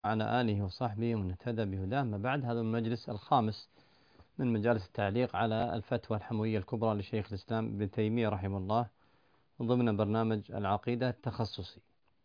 على آله وصحبه ومن اهتدى بهداه. ما بعد، هذا المجلس الخامس من مجالس التعليق على الفتوى الحموية الكبرى لشيخ الإسلام ابن تيمية رحمه الله ضمن برنامج العقيدة التخصصي.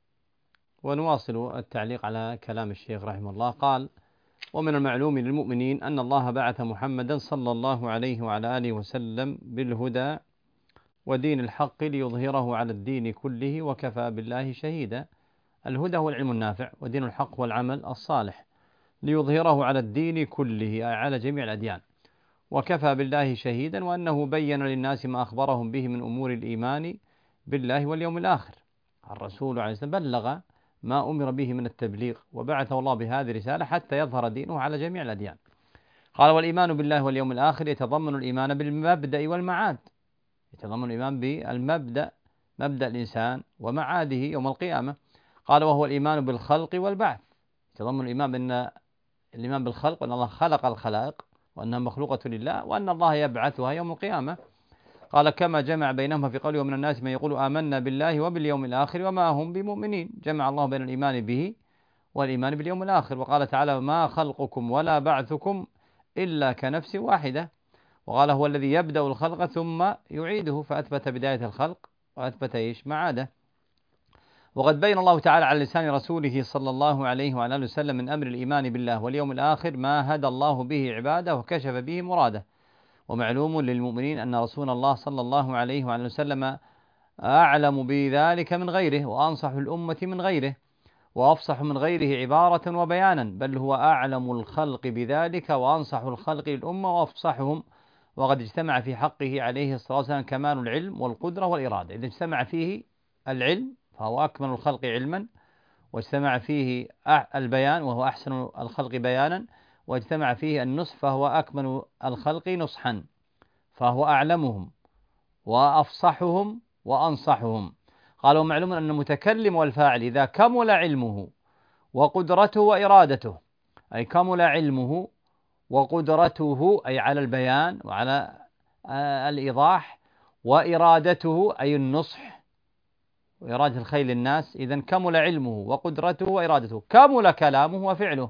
ونواصل التعليق على كلام الشيخ رحمه الله. قال: ومن المعلوم للمؤمنين أن الله بعث محمدا صلى الله عليه وعلى آله وسلم بالهدى ودين الحق ليظهره على الدين كله وكفى بالله شهيدا. الهدى هو العلم النافع، ودين الحق هو العمل الصالح، ليظهره على الدين كله أي على جميع الأديان، وكفى بالله شهيدا، وأنه بين للناس ما أخبرهم به من أمور الإيمان بالله واليوم الآخر. الرسول عليه السلام بلغ ما أمر به من التبليغ، وبعثه الله بهذه الرسالة حتى يظهر دينه على جميع الأديان. قال: والإيمان بالله واليوم الآخر يتضمن الإيمان بالمبدأ والمعاد، يتضمن الإيمان بالمبدأ، مبدأ الإنسان ومعاده يوم القيامة. قال: وهو الإيمان بالخلق والبعث، يتضمن الإيمان بالخلق، وأن الله خلق الخلائق وأنها مخلوقة لله، وأن الله يبعثها يوم القيامة. قال: كما جمع بينهما في قوله: ومن الناس من يقول آمنا بالله وباليوم الآخر وما هم بمؤمنين. جمع الله بين الإيمان به والإيمان باليوم الآخر. وقال تعالى: ما خلقكم ولا بعثكم إلا كنفس واحدة. وقال: هو الذي يبدأ الخلق ثم يعيده، فأثبت بداية الخلق وأثبت معاده. وقد بين الله تعالى على لسان رسوله صلى الله عليه وعلى آله وسلم من أمر الإيمان بالله واليوم الآخر ما هدى الله به عباده وكشف به مراده. ومعلوم للمؤمنين أن رسول الله صلى الله عليه وعلى آله وسلم أعلم بذلك من غيره، وأنصح الأمة من غيره، وأفصح من غيره عبارة وبيانا، بل هو أعلم الخلق بذلك وأنصح الخلق للأمة وأفصحهم. وقد اجتمع في حقه عليه الصلاة والسلام كمال العلم والقدرة والإرادة. إذا اجتمع فيه العلم فهو أكمل الخلق علما، واجتمع فيه البيان وهو أحسن الخلق بيانا، واجتمع فيه النصح فهو أكمل الخلق نصحا، فهو أعلمهم وأفصحهم وأنصحهم. قالوا: معلوم أن المتكلم والفاعل إذا كمل علمه وقدرته وإرادته، أي كمل علمه وقدرته أي على البيان وعلى الإيضاح، وإرادته أي النصح وإرادة الخير للناس، إذن كمل علمه وقدرته وإرادته، كمل كلامه وفعله.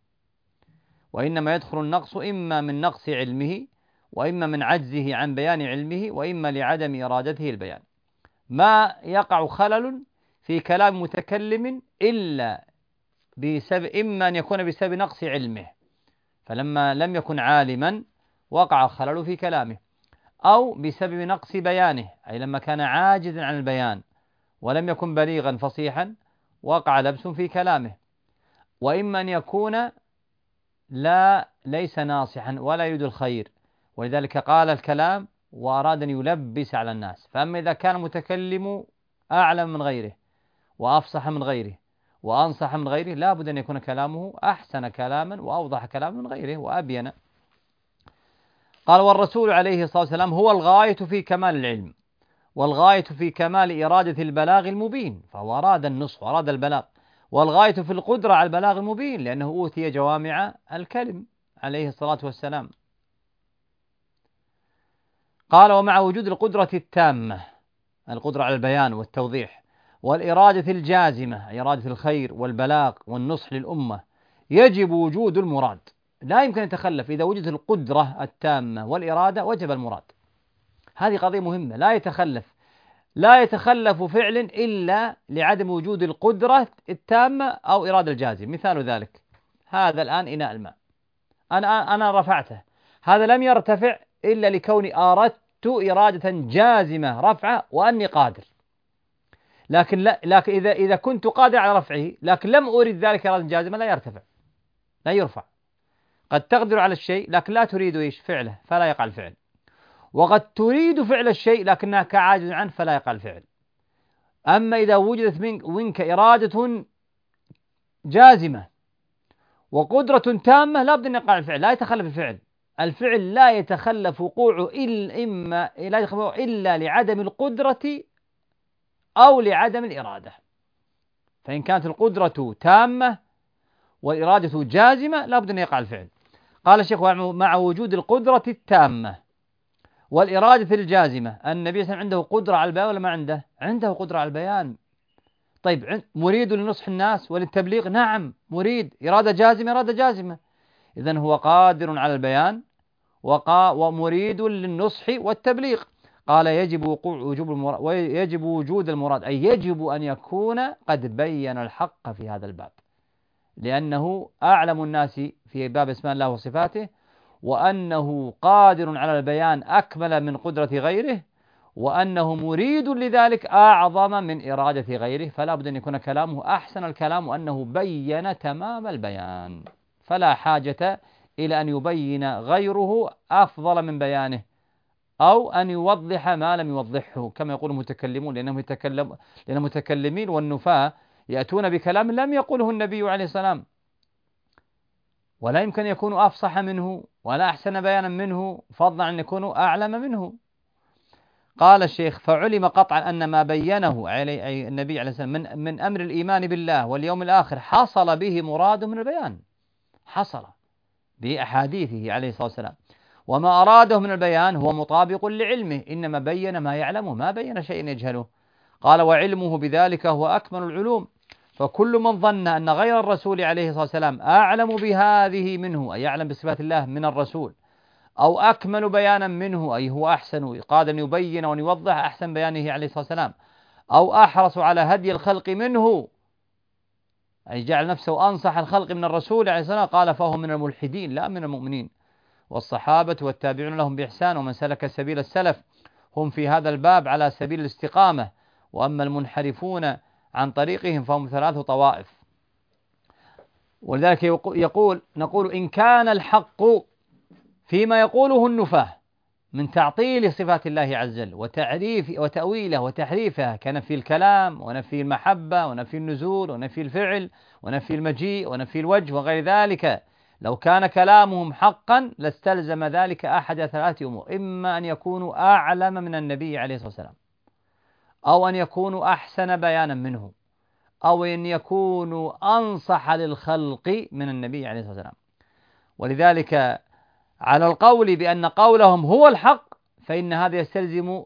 وإنما يدخل النقص إما من نقص علمه، وإما من عجزه عن بيان علمه، وإما لعدم إرادته البيان. ما يقع خلل في كلام متكلم إلا بسبب، إما أن يكون بسبب نقص علمه، فلما لم يكن عالما وقع الخلل في كلامه، أو بسبب نقص بيانه، أي لما كان عاجزا عن البيان ولم يكن بليغا فصيحا وقع لبس في كلامه. وإما أن يكون ليس ناصحا ولا يريد الخير، ولذلك قال الكلام وأراد أن يلبس على الناس. فأما إذا كان المتكلم أعلم من غيره وأفصح من غيره وأنصح من غيره، لا بد أن يكون كلامه أحسن كلاما وأوضح كلاما من غيره وأبين. قال: والرسول عليه الصلاة والسلام هو الغاية في كمال العلم، والغاية في كمال إرادة البلاغ المبين، فهو أراد النصح وأراد البلاغ. والغاية في القدرة على البلاغ المبين، لأنه أوتي جوامع الكلم عليه الصلاة والسلام. قال: ومع وجود القدرة التامة، القدرة على البيان والتوضيح، والإرادة الجازمة، إرادة الخير والبلاغ والنصح للأمة، يجب وجود المراد. لا يمكن أن يتخلف. إذا وجدت القدرة التامة والإرادة وجب المراد. هذه قضية مهمة. لا يتخلف فعل إلا لعدم وجود القدرة التامة أو إرادة الجازمة. مثال ذلك: هذا الآن إناء الماء، أنا رفعته، هذا لم يرتفع إلا لكوني أردت إرادة جازمة رفعه وأني قادر. لكن إذا كنت قادر على رفعه لكن لم أريد ذلك إرادة جازمة لا يرتفع، لا يرفع. قد تقدر على الشيء لكن لا تريد فعله فلا يقع الفعل، وقد تريد فعل الشيء لكنك عاجز عنه فلا يقع الفعل. أما إذا وجدت منك إرادة جازمة وقدرة تامة لا بد أن يقع الفعل، لا يتخلف الفعل. الفعل لا يتخلف وقوعه إلا لعدم القدرة أو لعدم الإرادة. فإن كانت القدرة تامة والإرادة جازمة لا بد أن يقع الفعل. قال الشيخ: مع وجود القدرة التامة والإرادة الجازمة. النبي صلى الله عليه وسلم عنده قدرة على البيان ولا ما عنده؟ عنده قدرة على البيان، طيب مريد لنصح الناس وللتبليغ؟ نعم مريد، إرادة جازمة، إرادة جازمة. إذن هو قادر على البيان ومريد للنصح والتبليغ. قال ويجب وجود المراد، أي يجب أن يكون قد بين الحق في هذا الباب، لأنه أعلم الناس في باب اسماء الله وصفاته، وأنه قادر على البيان أكمل من قدرة غيره، وأنه مريد لذلك أعظم من إرادة غيره، فلا بد أن يكون كلامه أحسن الكلام، وأنه بين تمام البيان، فلا حاجة إلى أن يبين غيره أفضل من بيانه، أو أن يوضح ما لم يوضحه، كما يقول المتكلمون، لأن المتكلمين والنفاة يأتون بكلام لم يقله النبي عليه السلام، ولا يمكن أن يكونوا أفصح منه ولا أحسن بيانا منه، فضلا عن يكونوا أعلم منه. قال الشيخ: فعلم قطعا أن ما بينه أي النبي عليه السلام من أمر الإيمان بالله واليوم الآخر حصل به مراد من البيان، حصل بأحاديثه عليه الصلاة والسلام، وما أراده من البيان هو مطابق لعلمه، إنما بين ما يعلمه، ما بين شيء يجهله. قال: وعلمه بذلك هو أكمل العلوم، فكل من ظن أن غير الرسول عليه الصلاة والسلام أعلم بهذه منه، أي يعلم بصفات الله من الرسول، أو أكمل بيانا منه، أي هو أحسن قادر أن يبين وأن يوضح أحسن بيانه عليه الصلاة والسلام، أو أحرص على هدي الخلق منه، أي جعل نفسه أنصح الخلق من الرسول عليه الصلاة والسلام، قال: فهو من الملحدين لا من المؤمنين. والصحابة والتابعون لهم بإحسان ومن سلك سبيل السلف هم في هذا الباب على سبيل الاستقامة، وأما المنحرفون عن طريقهم فهم 3 طوائف. ولذلك نقول إن كان الحق فيما يقوله النفاة من تعطيل صفات الله عز وجل وتعريف وتأويله وتحريفها، كنفي الكلام ونفي المحبة ونفي النزول ونفي الفعل ونفي المجيء ونفي الوجه وغير ذلك، لو كان كلامهم حقا لاستلزم ذلك أحد 3 أمور: إما أن يكونوا أعلم من النبي عليه الصلاة والسلام، أو أن يكونوا أحسن بيانا منه، أو أن يكونوا أنصح للخلق من النبي عليه الصلاة والسلام. ولذلك على القول بأن قولهم هو الحق، فإن هذا يستلزم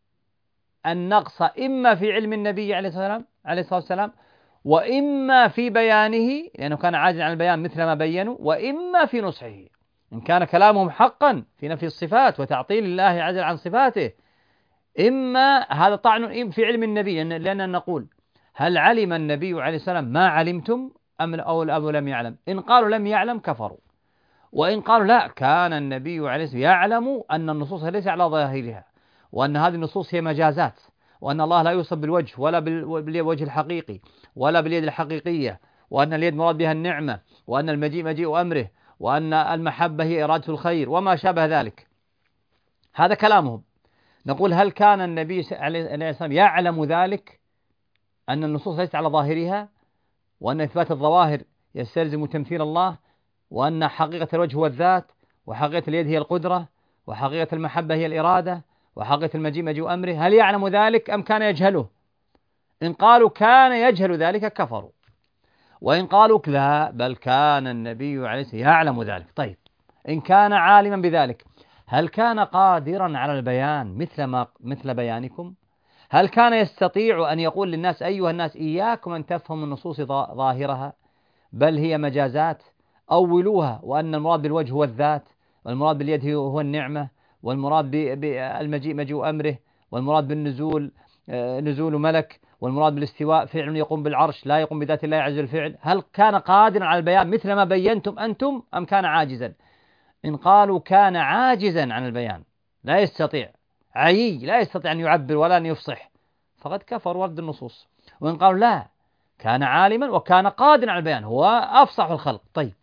النقص إما في علم النبي عليه الصلاة والسلام، وإما في بيانه لأنه كان عاجزا عن البيان مثل ما بينوا، وإما في نصحه. إن كان كلامهم حقا في نفي الصفات وتعطيل الله عز وجل عن صفاته، إما هذا طعن في علم النبي، لأننا نقول: هل علم النبي عليه السلام ما علمتم أو لم يعلم؟ إن قالوا لم يعلم كفروا، وإن قالوا لا، كان النبي عليه السلام يعلم أن النصوص ليس على ظاهرها، وأن هذه النصوص هي مجازات، وأن الله لا يوصف بالوجه ولا بالوجه الحقيقي ولا باليد الحقيقية، وأن اليد مراد بها النعمة، وأن المجيء مجيء أمره، وأن المحبة هي إرادة الخير وما شابه ذلك. هذا كلامهم. نقول: هل كان النبي عليه السلام يعلم ذلك، أن النصوص ليست على ظاهرها، وأن إثبات الظواهر يستلزم تمثيل الله، وأن حقيقة الوجه هو الذات، وحقيقة اليد هي القدرة، وحقيقة المحبة هي الإرادة، وحقيقة المجيء مجيء أمره؟ هل يعلم ذلك أم كان يجهله؟ إن قالوا كان يجهل ذلك كفروا، وإن قالوا لا، بل كان النبي عليه الصلاة والسلام يعلم ذلك. طيب، إن كان عالما بذلك، هل كان قادرا على البيان مثل بيانكم؟ هل كان يستطيع أن يقول للناس: أيها الناس، إياكم أن تفهموا النصوص ظاهرها، بل هي مجازات، أولوها، وأن المراد بالوجه هو الذات، والمراد باليد هو النعمة، والمراد بالمجيء مجيء أمره، والمراد بالنزول نزول ملك، والمراد بالاستواء فعل يقوم بالعرش لا يقوم بذات الله عز وجل فعل. هل كان قادرا على البيان مثل ما بينتم أنتم أم كان عاجزا؟ إن قالوا كان عاجزا عن البيان، لا يستطيع، عيي لا يستطيع أن يعبر ولا أن يفصح، فقد كفر ورد النصوص. وإن قالوا لا، كان عالما وكان قادرا على البيان، هو أفصح الخلق.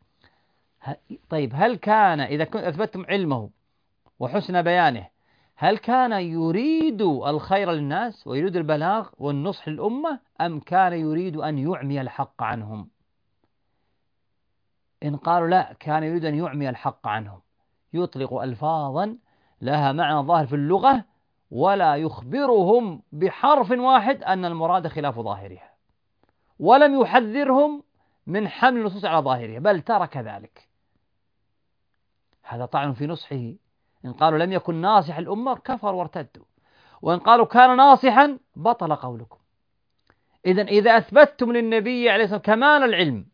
طيب هل كان، إذا كنت أثبتتم علمه وحسن بيانه، هل كان يريد الخير للناس ويريد البلاغ والنصح للأمة، أم كان يريد أن يعمي الحق عنهم؟ إن قالوا لا، كان يريد أن يعمي الحق عنهم، يطلق ألفاظا لها معنى ظاهر في اللغة، ولا يخبرهم بحرف واحد أن المراد خلاف ظاهرها، ولم يحذرهم من حمل النصوص على ظاهرها، بل ترك ذلك. هذا طعن في نصحه. إن قالوا لم يكن ناصح الأمة كفروا وارتدوا، وإن قالوا كان ناصحا بطل قولكم. إذا أثبتتم للنبي عليه الصلاة والسلام كمال العلم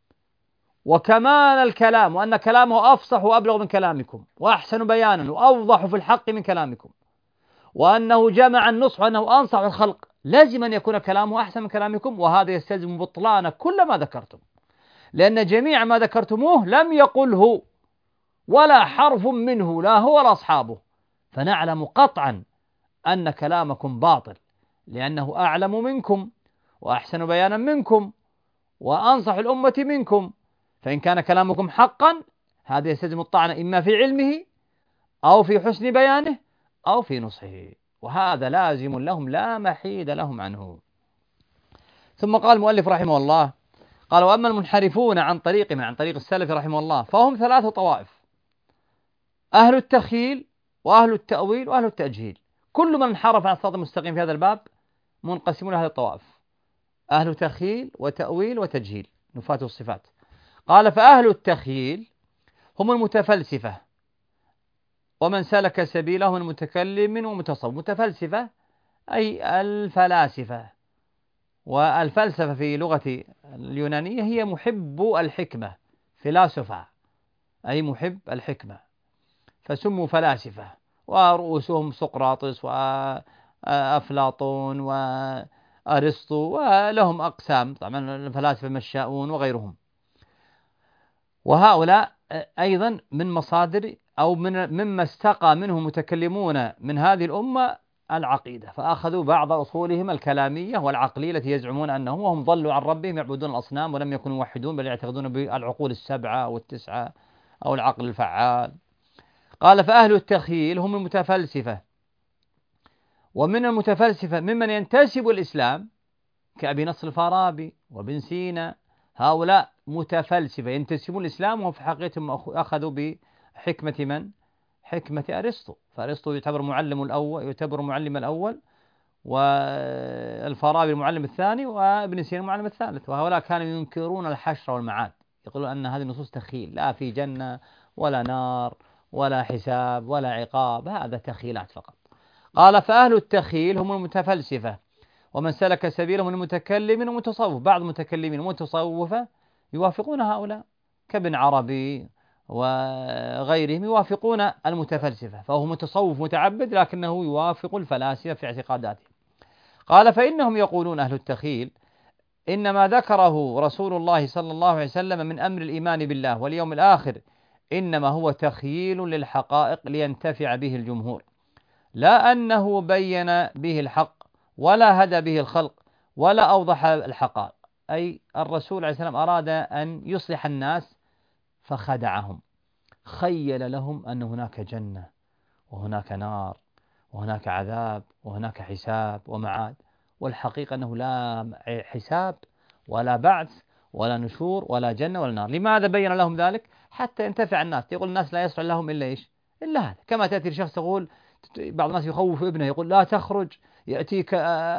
وكمال الكلام، وأن كلامه أفصح وأبلغ من كلامكم وأحسن بيانا وأوضح في الحق من كلامكم، وأنه جمع النصح وأنه أنصح الخلق، لازم أن يكون كلامه أحسن من كلامكم، وهذا يستلزم بطلان كل ما ذكرتم، لأن جميع ما ذكرتموه لم يقله ولا حرف منه، لا هو ولا أصحابه، فنعلم قطعا أن كلامكم باطل، لأنه أعلم منكم وأحسن بيانا منكم وأنصح الأمة منكم، فإن كان كلامكم حقا هذا يستلزم الطعن إما في علمه أو في حسن بيانه أو في نصحه، وهذا لازم لهم لا محيد لهم عنه. ثم قال المؤلف رحمه الله، قال: وأما المنحرفون عن طريقنا، عن طريق السلف رحمه الله، فهم 3 طوائف: أهل التخيل وأهل التأويل وأهل التأجيل. كل من انحرف عن الصراط المستقيم في هذا الباب منقسمون إلى هذه الطوائف: أهل تخيل وتأويل وتجهيل، نفاة الصفات. قال: فأهل التخيل هم المتفلسفة ومن سلك سبيله من متكلم ومتصوف. متفلسفة أي الفلاسفة، والفلسفة في لغة اليونانية هي محب الحكمة، فلاسفة أي محب الحكمة، فسموا فلاسفة، ورؤوسهم سقراطس وأفلاطون وأرسطو، ولهم أقسام طبعا الفلاسفة مشاؤون وغيرهم. وهؤلاء أيضا من مصادر أو مما استقى منه متكلمون من هذه الأمة العقيدة، فأخذوا بعض أصولهم الكلامية والعقلية التي يزعمون أنهم وهم ضلوا عن ربهم يعبدون الأصنام ولم يكونوا موحدون، بل يعتقدون بالعقول 7 أو 9 أو العقل الفعال. قال: فأهل التخيل هم المتفلسفة، ومن المتفلسفة ممن ينتسب الإسلام كأبي نصر الفارابي وابن سينا، هؤلاء متفلسفة ينتسبون الإسلام وهم في حقيقتهم أخذوا بحكمة من؟ حكمة أرسطو، فأرسطو يعتبر معلم الأول، والفارابي المعلم الثاني، وابن سينا المعلم الثالث. وهؤلاء كانوا ينكرون الحشر والمعاد، يقولون أن هذه النصوص تخيل، لا في جنة ولا نار ولا حساب ولا عقاب، هذا تخيلات فقط. قال: فأهل التخيل هم المتفلسفة ومن سلك سبيله من المتكلم ومتصوف. بعض المتكلمين والمتصوفة يوافقون هؤلاء كابن عربي وغيرهم، يوافقون المتفلسفة، فهو متصوف متعبد لكنه يوافق الفلاسفة في اعتقاداتهم. قال: فإنهم يقولون أهل التخيل إن ما ذكره رسول الله صلى الله عليه وسلم من أمر الإيمان بالله واليوم الآخر إنما هو تخييل للحقائق لينتفع به الجمهور، لا أنه بين به الحق ولا هدى به الخلق ولا أوضح الحقائق. أي الرسول عليه السلام أراد أن يصلح الناس فخدعهم، خيل لهم أن هناك جنة وهناك نار وهناك عذاب وهناك حساب ومعاد، والحقيقة أنه لا حساب ولا بعث ولا نشور ولا جنة ولا نار. لماذا بين لهم ذلك؟ حتى ينتفع الناس. يقول الناس لا يصلح لهم إلا إيش؟ إلا هذا. كما تأتي لشخص يقول، بعض الناس يخوف ابنه يقول لا تخرج يأتيك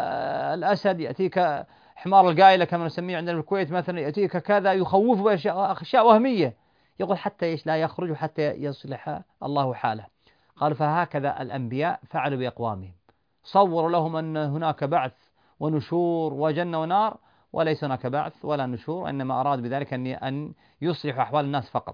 الأسد، يأتيك حمار القايلة كما نسميه عندنا في الكويت مثلا، يأتيك كذا، يخوفه بأشياء وهمية، يقول حتى إيش؟ لا يخرج حتى يصلح الله حاله. قال: فهكذا الأنبياء فعلوا بأقوامهم، صوروا لهم أن هناك بعث ونشور وجنة ونار، وليس هناك بعث ولا نشور، إنما أراد بذلك أن يصلح أحوال الناس فقط.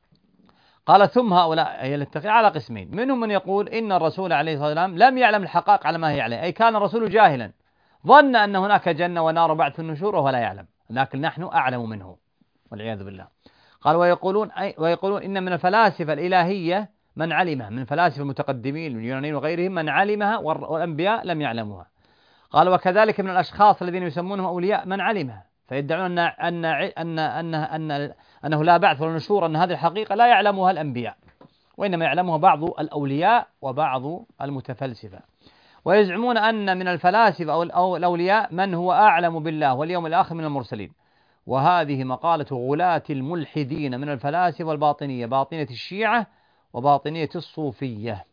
قال: ثم هؤلاء يلتقي على قسمين: منهم من يقول إن الرسول عليه الصلاة والسلام لم يعلم الحقائق على ما هي عليه، أي كان الرسول جاهلا، ظن أن هناك جنة ونار وبعث النشور وهو لا يعلم، لكن نحن أعلم منه والعياذ بالله. قال: ويقولون إن من الفلاسفة الإلهية من علمها، من فلاسفة المتقدمين من اليونانيين وغيرهم من علمها والأنبياء لم يعلموها. قال: وكذلك من الأشخاص الذين يسمونهم أولياء من علمها، فيدعون أنه لا بعث ولا نشور، أن هذه الحقيقة لا يعلمها الأنبياء وإنما يعلمها بعض الأولياء وبعض المتفلسفة. ويزعمون أن من الفلاسفة أو الأولياء من هو أعلم بالله واليوم الآخر من المرسلين. وهذه مقالة غلاة الملحدين من الفلاسفة والباطنية، باطنية الشيعة وباطنية الصوفية.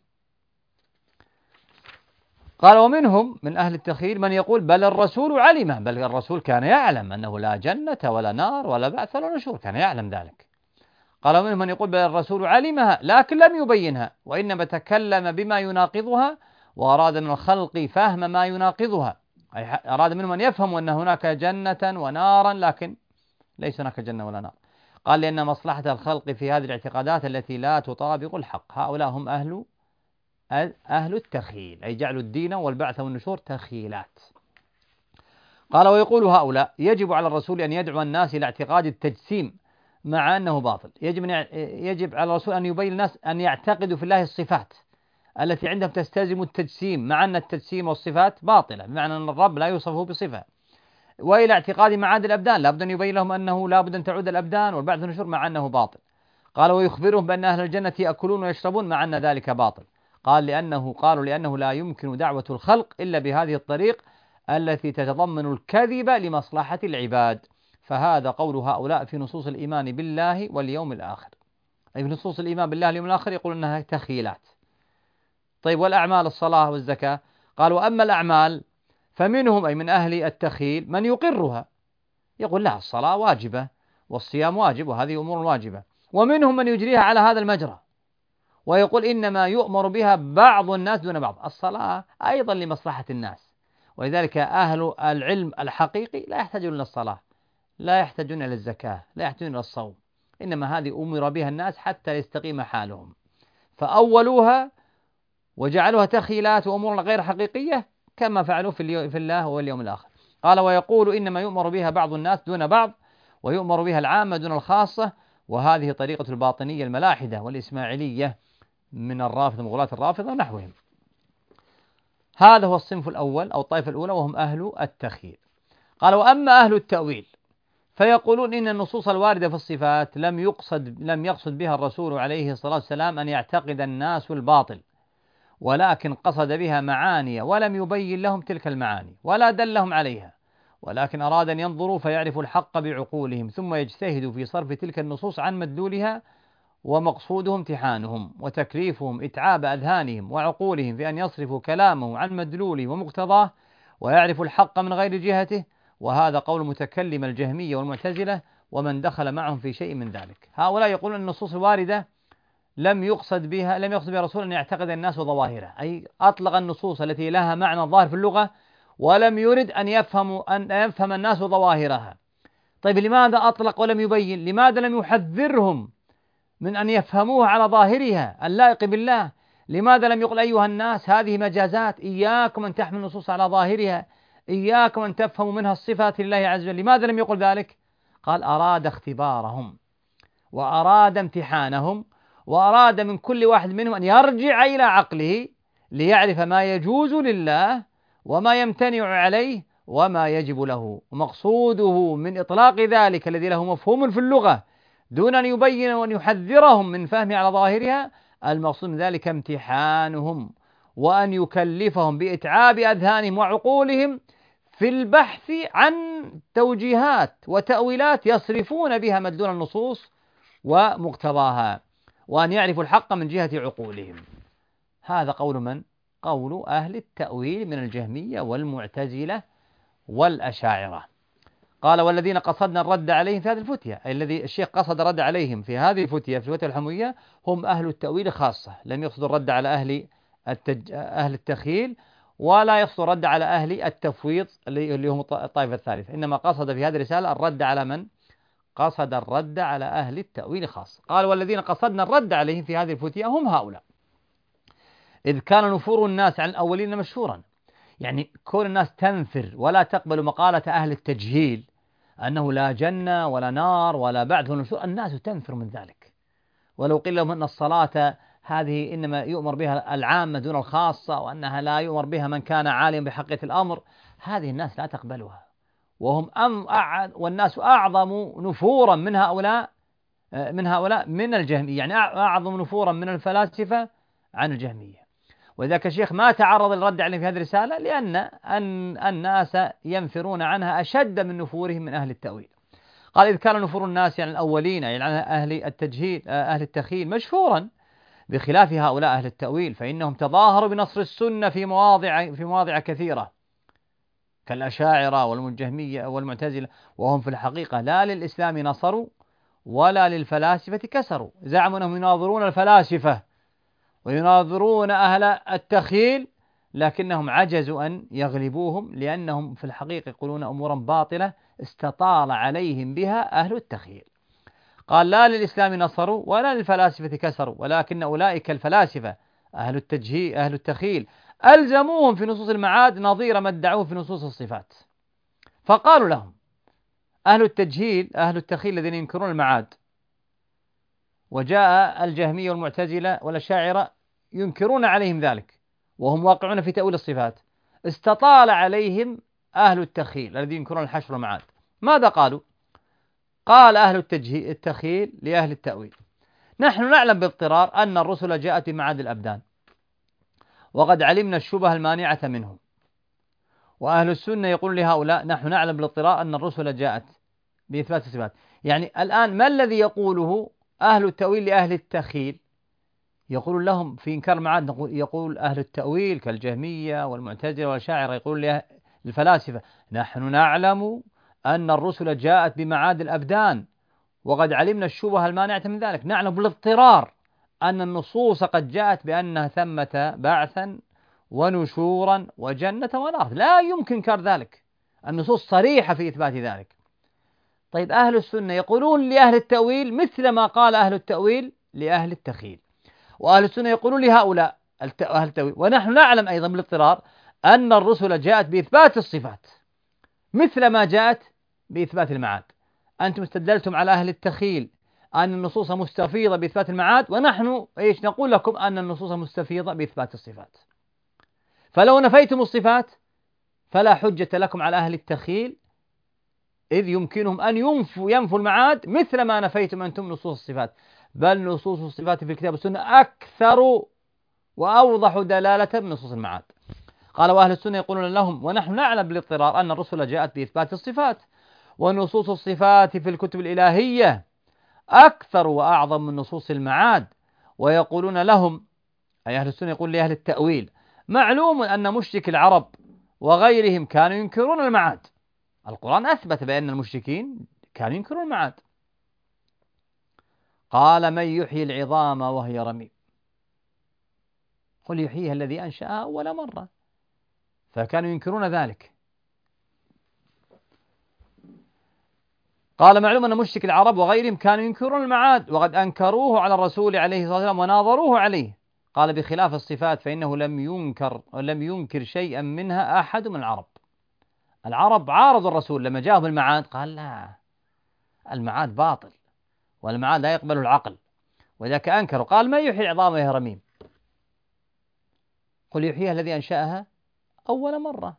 قال: ومنهم من أهل التخيل من يقول بل الرسول علمه، بل الرسول كان يعلم أنه لا جنة ولا نار ولا بعث ولا نشور، كان يعلم ذلك. قال: ومنهم من يقول بل الرسول علمها لكن لم يبينها، وإنما تكلم بما يناقضها وأراد من الخلق فهم ما يناقضها، أي أراد منهم أن يفهموا أن هناك جنة ونارا، لكن ليس هناك جنة ولا نار. قال لأن مصلحة الخلق في هذه الاعتقادات التي لا تطابق الحق. هؤلاء هم أهل التخيل، أي جعلوا الدين والبعث والنشور تخيلات. قال ويقول هؤلاء يجب على الرسول أن يدعو الناس إلى اعتقاد التجسيم مع أنه باطل. يجب على الرسول أن يبين الناس أن يعتقدوا في الله الصفات التي عندهم تستلزم التجسيم، مع أن التجسيم والصفات باطلة، بمعنى أن الرب لا يوصفه بصفة. وإلى اعتقاد معاد الأبدان، لابد أن يبين لهم أنه لابد أن تعود الأبدان والبعث والنشور، مع أنه باطل. قال ويخبرهم بأن أهل الجنة يأكلون ويشربون، مع أن ذلك باطل. قالوا لأنه لا يمكن دعوة الخلق إلا بهذه الطريق التي تتضمن الكذب لمصلحة العباد. فهذا قول هؤلاء في نصوص الإيمان بالله واليوم الآخر. أي في نصوص الإيمان بالله واليوم الآخر يقول أنها تخيلات. طيب والأعمال الصلاة والزكاة؟ قال وأما الأعمال فمنهم أي من أهل التخيل من يقرها، يقول لا الصلاة واجبة والصيام واجب وهذه أمور واجبة. ومنهم من يجريها على هذا المجرى ويقول إنما يؤمر بها بعض الناس دون بعض. الصلاة أيضا لمصلحة الناس، ولذلك أهل العلم الحقيقي لا يحتاجون إلى الصلاة، لا يحتاجون إلى الزكاة، لا يحتاجون إلى الصوم، إنما هذه أمر بها الناس حتى يستقيم حالهم، فأولوها وجعلوها تخيلات وأمور غير حقيقية كما فعلوا في الله واليوم الآخر. قال ويقول إنما يؤمر بها بعض الناس دون بعض، ويؤمر بها العامة دون الخاصة، وهذه طريقة الباطنية الملاحدة والإسماعيلية من الرافضة مغلاة الرافضة ونحوهم. هذا هو الصنف الأول أو الطائفة الأولى، وهم أهل التخيل. قال وأما أهل التأويل فيقولون إن النصوص الواردة في الصفات لم يقصد بها الرسول عليه الصلاة والسلام أن يعتقد الناس الباطل، ولكن قصد بها معاني ولم يبين لهم تلك المعاني ولا دلهم عليها، ولكن أراد أن ينظروا فيعرفوا الحق بعقولهم ثم يجتهدوا في صرف تلك النصوص عن مدلولها، ومقصودهم امتحانهم وتكليفهم إتعاب أذهانهم وعقولهم في أن يصرفوا كلامه عن مدلوله ومقتضاه ويعرفوا الحق من غير جهته. وهذا قول متكلم الجهمية والمعتزلة ومن دخل معهم في شيء من ذلك. هؤلاء يقولون أن النصوص الواردة لم يقصد بها الرسول أن يعتقد الناس ظواهره، أي أطلق النصوص التي لها معنى ظاهر في اللغة ولم يرد أن يفهم الناس ظواهرها. طيب لماذا أطلق ولم يبين؟ لماذا لم يحذرهم من أن يفهموها على ظاهرها اللائق بالله؟ لماذا لم يقل أيها الناس هذه مجازات، إياكم أن تحملوا النصوص على ظاهرها، إياكم أن تفهموا منها الصفات لله عز وجل؟ لماذا لم يقل ذلك؟ قال أراد اختبارهم وأراد امتحانهم، وأراد من كل واحد منهم أن يرجع إلى عقله ليعرف ما يجوز لله وما يمتنع عليه وما يجب له. ومقصوده من إطلاق ذلك الذي له مفهوم في اللغة دون أن يبين وأن يحذرهم من فهمه على ظاهرها، المقصود من ذلك امتحانهم وأن يكلفهم بإتعاب أذهانهم وعقولهم في البحث عن توجيهات وتأويلات يصرفون بها مدلول النصوص ومقتضاها، وأن يعرفوا الحق من جهة عقولهم. هذا قول من؟ قول أهل التأويل من الجهمية والمعتزلة والأشاعرة. قال والذين قصدنا الرد عليهم في هذه الفتية، أي الذي الشيخ قصد الرد عليهم في هذه الفتية في الفتية الحموية هم أهل التأويل خاصة، لم يقصد الرد على أهل التخيل، ولا يقصد الرد على أهل التفويض اللي هم الطائفة الثالثة، إنما قصد في هذه الرسالة الرد على من؟ قصد الرد على أهل التأويل خاصة. قال والذين قصدنا الرد عليهم في هذه الفتية هم هؤلاء، إذ كان نفور الناس عن الأولين مشهورا. يعني كون الناس تنفر ولا تقبل مقالة أهل التجهيل أنه لا جنة ولا نار ولا بعث ولا نشور، الناس تنفر من ذلك. ولو قيل لهم أن الصلاة هذه إنما يؤمر بها العامة دون الخاصة، وأنها لا يؤمر بها من كان عالما بحقية الأمر، هذه الناس لا تقبلها، وهم والناس أعظم نفورا من هؤلاء من الجهمية، يعني أعظم نفورا من الفلاسفة عن الجهمية. وذاك الشيخ ما تعرض للرد عليهم في هذه الرسالة لأن الناس ينفرون عنها أشد من نفورهم من أهل التأويل. قال إذ كان نفور الناس يعني الأولين، يعني أهل التجهيل أهل التخيل مشهورا، بخلاف هؤلاء أهل التأويل فإنهم تظاهروا بنصر السنة في مواضع كثيرة كالأشاعرة والجهمية والمعتزلة، وهم في الحقيقة لا للإسلام نصروا ولا للفلاسفة كسروا. زعموا أنهم يناظرون الفلاسفة ويناظرون أهل التخيل لكنهم عجزوا أن يغلبوهم، لأنهم في الحقيقة يقولون أمورا باطلة استطال عليهم بها أهل التخيل. قال: لا للإسلام نصروا ولا للفلاسفة كسروا، ولكن أولئك الفلاسفة أهل التخيل ألزموهم في نصوص المعاد نظير ما ادعوه في نصوص الصفات. فقالوا لهم أهل التخيل الذين ينكرون المعاد، وجاء الجهمية والمعتزلة والأشاعرة ينكرون عليهم ذلك وهم واقعون في تأويل الصفات، استطال عليهم أهل التخيل الذين ينكرون الحشر والمعاد. ماذا قالوا؟ قال أهل التخيل لأهل التأويل: نحن نعلم باضطرار أن الرسل جاءت بمعاد الأبدان، وقد علمنا الشبه المانعة منهم. وأهل السنة يقول لهؤلاء: نحن نعلم بالاضطرار أن الرسل جاءت بإثبات الصفات. يعني الآن ما الذي يقوله أهل التأويل لأهل التخيل؟ يقول لهم في إنكار المعاد، يقول أهل التأويل كالجهمية والمعتزلة والأشاعرة يقول للفلاسفة: نحن نعلم أن الرسل جاءت بمعاد الأبدان، وقد علمنا الشبهة المانعة من ذلك. نعلم بالاضطرار أن النصوص قد جاءت بأن ثمة بعثا ونشورا وجنة ونار، لا يمكن إنكار ذلك، النصوص صريحة في إثبات ذلك. طيب أهل السنة يقولون لأهل التأويل مثل ما قال أهل التأويل لأهل التخيل، وأهل السنة يقولون لهؤلاء أهل التأويل: ونحن نعلم أيضا بالاضطرار أن الرسل جاءت بإثبات الصفات مثل ما جاءت بإثبات المعاد. أنتم استدلتم على أهل التخيل أن النصوص مستفيضة بإثبات المعاد، ونحن نقول لكم أن النصوص مستفيضة بإثبات الصفات. فلو نفيتم الصفات فلا حجة لكم على أهل التخيل، إذ يمكنهم أن ينفوا المعاد مثل ما نفيتم أنتم نصوص الصفات، بل نصوص الصفات في الكتاب والسنة أكثر وأوضح دلالة من نصوص المعاد. قال: وأهل السنة يقولون لهم: ونحن نعلم بالاضطرار أن الرسل جاءت بإثبات الصفات، ونصوص الصفات في الكتب الإلهية أكثر وأعظم من نصوص المعاد. ويقولون لهم، أي أهل السنة يقول لأهل التأويل: معلوم أن مشرك العرب وغيرهم كانوا ينكرون المعاد. القرآن أثبت بأن المشركين كانوا ينكرون المعاد. قال: من يحيي العظام وهي رميم؟ قل يحييها الذي أنشأها أول مرة. فكانوا ينكرون ذلك. قال: معلوم أن مشرك العرب وغيرهم كانوا ينكرون المعاد، وقد أنكروه على الرسول عليه الصلاة والسلام وناظروه عليه. قال: بخلاف الصفات فإنه لم ينكر شيئا منها أحد من العرب. العرب عارضوا الرسول لما جاءهم المعاد، قال: لا، المعاد باطل والمعاد لا يقبل العقل، وذاك أنكروا. قال: ما يحيي العظام وهي رميم؟ قل يحييها الذي أنشأها أول مرة.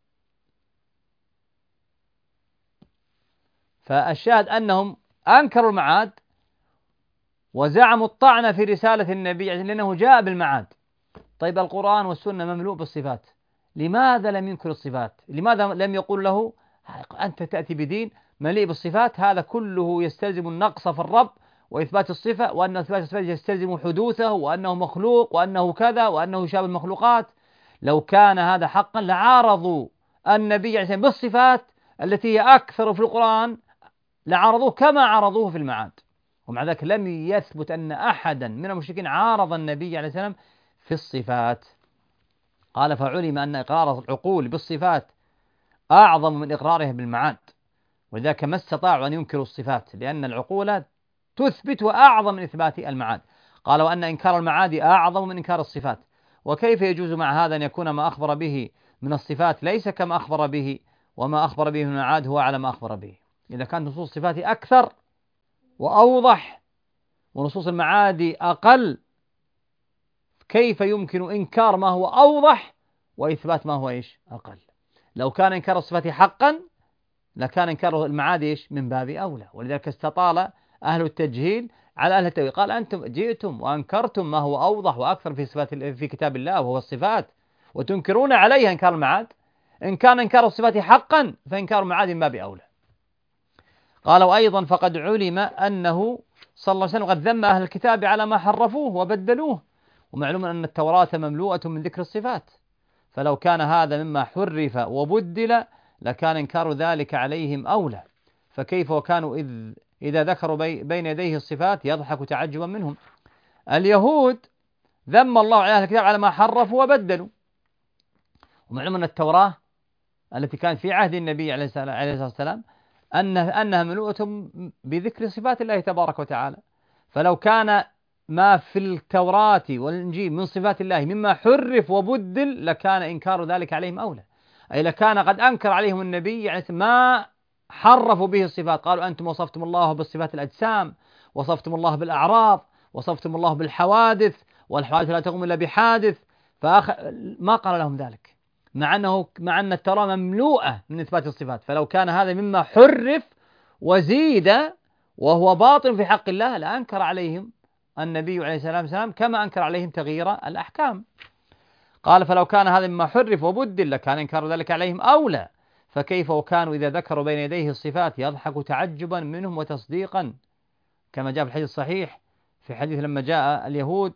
فالشاهد أنهم أنكروا المعاد وزعموا الطعن في رسالة النبي لأنه جاء بالمعاد. طيب القرآن والسنة مملوء بالصفات، لماذا لم ينكر الصفات؟ لماذا لم يقول له: أنت تأتي بدين مليء بالصفات، هذا كله يستلزم النقص في الرب وإثبات الصفة، وأن إثبات الصفات يستلزم حدوثه، وأنه مخلوق، وأنه كذا، وأنه يشابه المخلوقات. لو كان هذا حقا لعارضوا النبي عليه الصلاة والسلام بالصفات التي هي أكثر في القرآن، لعارضوه كما عارضوه في المعاد. ومع ذلك لم يثبت أن أحدا من المشركين عارض النبي عليه السلام في الصفات. قال: فعلم أن إقرار العقول بالصفات أعظم من إقرارها بالمعاد، ولذلك ما استطاعوا أن ينكروا الصفات، لأن العقول تثبت أعظم من إثبات المعاد. قال: وأن إنكار المعاد أعظم من إنكار الصفات. وكيف يجوز مع هذا أن يكون ما أخبر به من الصفات ليس كما أخبر به، وما أخبر به من المعاد هو على ما أخبر به؟ إذا كانت نصوص الصفات أكثر وأوضح ونصوص المعاد أقل، كيف يمكن إنكار ما هو أوضح وإثبات ما هو أقل؟ لو كان إنكار الصفات حقا لكان إنكار المعاد من باب أولى. ولذلك استطال أهل التجهيل على أهل التأويل، قال: أنتم جئتم وأنكرتم ما هو أوضح وأكثر في صفات في كتاب الله وهو الصفات، وتنكرون عليها إنكار المعاد. إن كان إنكار الصفات حقا فإنكار المعاد من باب أولى. قال: وأيضا فقد علم أنه صلى الله عليه وسلم قد ذم أهل الكتاب على ما حرفوه وبدلوه، ومعلوم أن التوراة مملوءة من ذكر الصفات، فلو كان هذا مما حرف وبدل لكان إنكار ذلك عليهم أولى. فكيف وكانوا إذا ذكروا بين يديه الصفات يضحك تعجبا منهم. اليهود ذم الله على أهل الكتاب على ما حرفوا وبدلوا، ومعلوم أن التوراة التي كانت في عهد النبي عليه الصلاة والسلام أنها ملوءة بذكر صفات الله تبارك وتعالى. فلو كان ما في التوراة والإنجيل من صفات الله مما حرف وبدل لكان إنكار ذلك عليهم أولى، أي لكان قد أنكر عليهم النبي يعني ما حرفوا به الصفات. قالوا أنتم وصفتم الله بالصفات الأجسام، وصفتم الله بالأعراض، وصفتم الله بالحوادث، والحوادث لا تقوم إلا بحادث، ما قال لهم ذلك، مع أن التوراة مملوءة من إثبات الصفات. فلو كان هذا مما حرف وزيد وهو باطل في حق الله لأنكر عليهم النبي عليه الصلاة والسلام كما أنكر عليهم تغيير الأحكام. قال فلو كان هذا مما حرف وبدل لكان إنكار ذلك عليهم أولى، فكيف وكانوا إذا ذكروا بين يديه الصفات يضحك تعجبا منهم وتصديقا، كما جاء في الحديث الصحيح في حديث لما جاء اليهود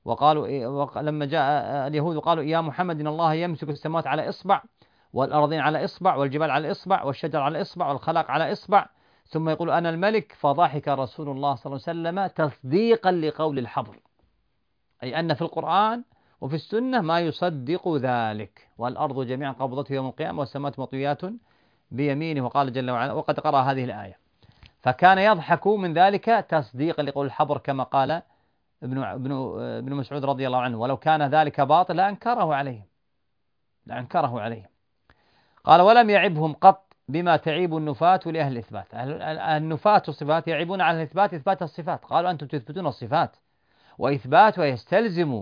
وقالوا يا محمد إن الله يمسك السماوات على إصبع، والأرضين على إصبع، والجبال على إصبع، والشجر على إصبع، والخلق على إصبع، ثم يقول أنا الملك. فضحك رسول الله صلى الله عليه وسلم تصديقا لقول الحبر، أي أن في القرآن وفي السنة ما يصدق ذلك. والأرض جميعا قبضته يوم القيامة والسماوات مطويات بيمينه، وقال جل وعلا وقد قرأ هذه الآية. فكان يضحك من ذلك تصديقا لقول الحبر كما قال ابن مسعود رضي الله عنه، ولو كان ذلك باطل لأنكره عليهم. قال ولم يعبهم قط بما تعيب النفاة لأهل الإثبات. النفاة الصفات يعيبون على الإثبات إثبات الصفات. قالوا أنتم تثبتون الصفات، وإثباتها يستلزم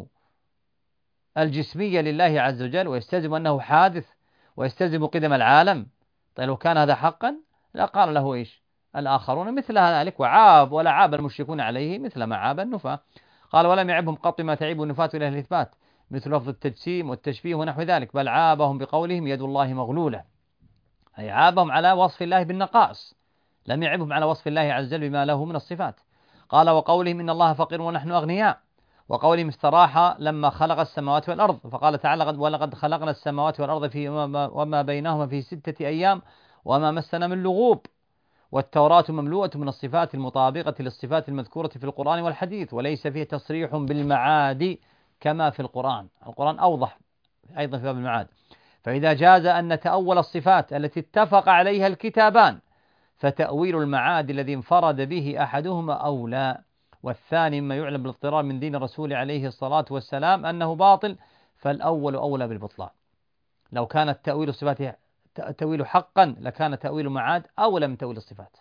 الجسمية لله عز وجل، ويستلزم أنه حادث، ويستلزم قدم العالم. طيب لو كان هذا حقا لقال له إيش الآخرون مثل ذلك، ولا عاب المشركون عليه مثل ما عاب النفاة. قال ولم يعبهم قط ما تعيب النفاة لأهل الإثبات مثل لفظ التجسيم والتشبيه ونحو ذلك، بل عابهم بقولهم يد الله مغلولة، أي عابهم على وصف الله بالنقائص، لم يعبهم على وصف الله عز وجل بما له من الصفات. قال وقولهم إن الله فقير ونحن أغنياء، وقولهم استراح لما خلق السماوات والأرض، فقال تعالى ولقد خلقنا السماوات والأرض وما بينهما في 6 أيام وما مسنا من لغوب. والتوراة مملوءة من الصفات المطابقة للصفات المذكورة في القرآن والحديث، وليس فيه تصريح بالمعاد كما في القرآن أوضح أيضا في باب المعاد. فإذا جاز أن نتأول الصفات التي اتفق عليها الكتابان، فتأويل المعاد الذي انفرد به أحدهما أولى، والثاني مما يعلم بالاضطرار من دين الرسول عليه الصلاة والسلام أنه باطل، فالأول أولى بالبطلان. لو كان التأويل الصفات تأويل حقا لكان تأويل معاد أولى من تأويل الصفات.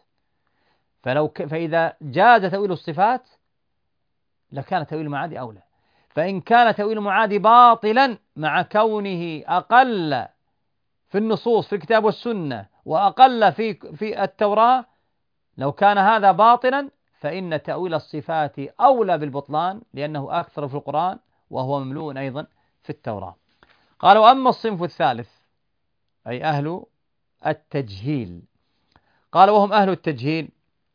فإذا جاز تأويل الصفات لكان تأويل المعاد أولى. فإن كان تأويل المعاد باطلا مع كونه أقل في النصوص في الكتاب والسنة وأقل في التوراة، لو كان هذا باطلا فإن تأويل الصفات أولى بالبطلان لأنه أكثر في القرآن وهو مملوء أيضا في التوراة. قالوا أما الصنف الثالث أي أهل التجهيل. قال وهم أهل التجهيل،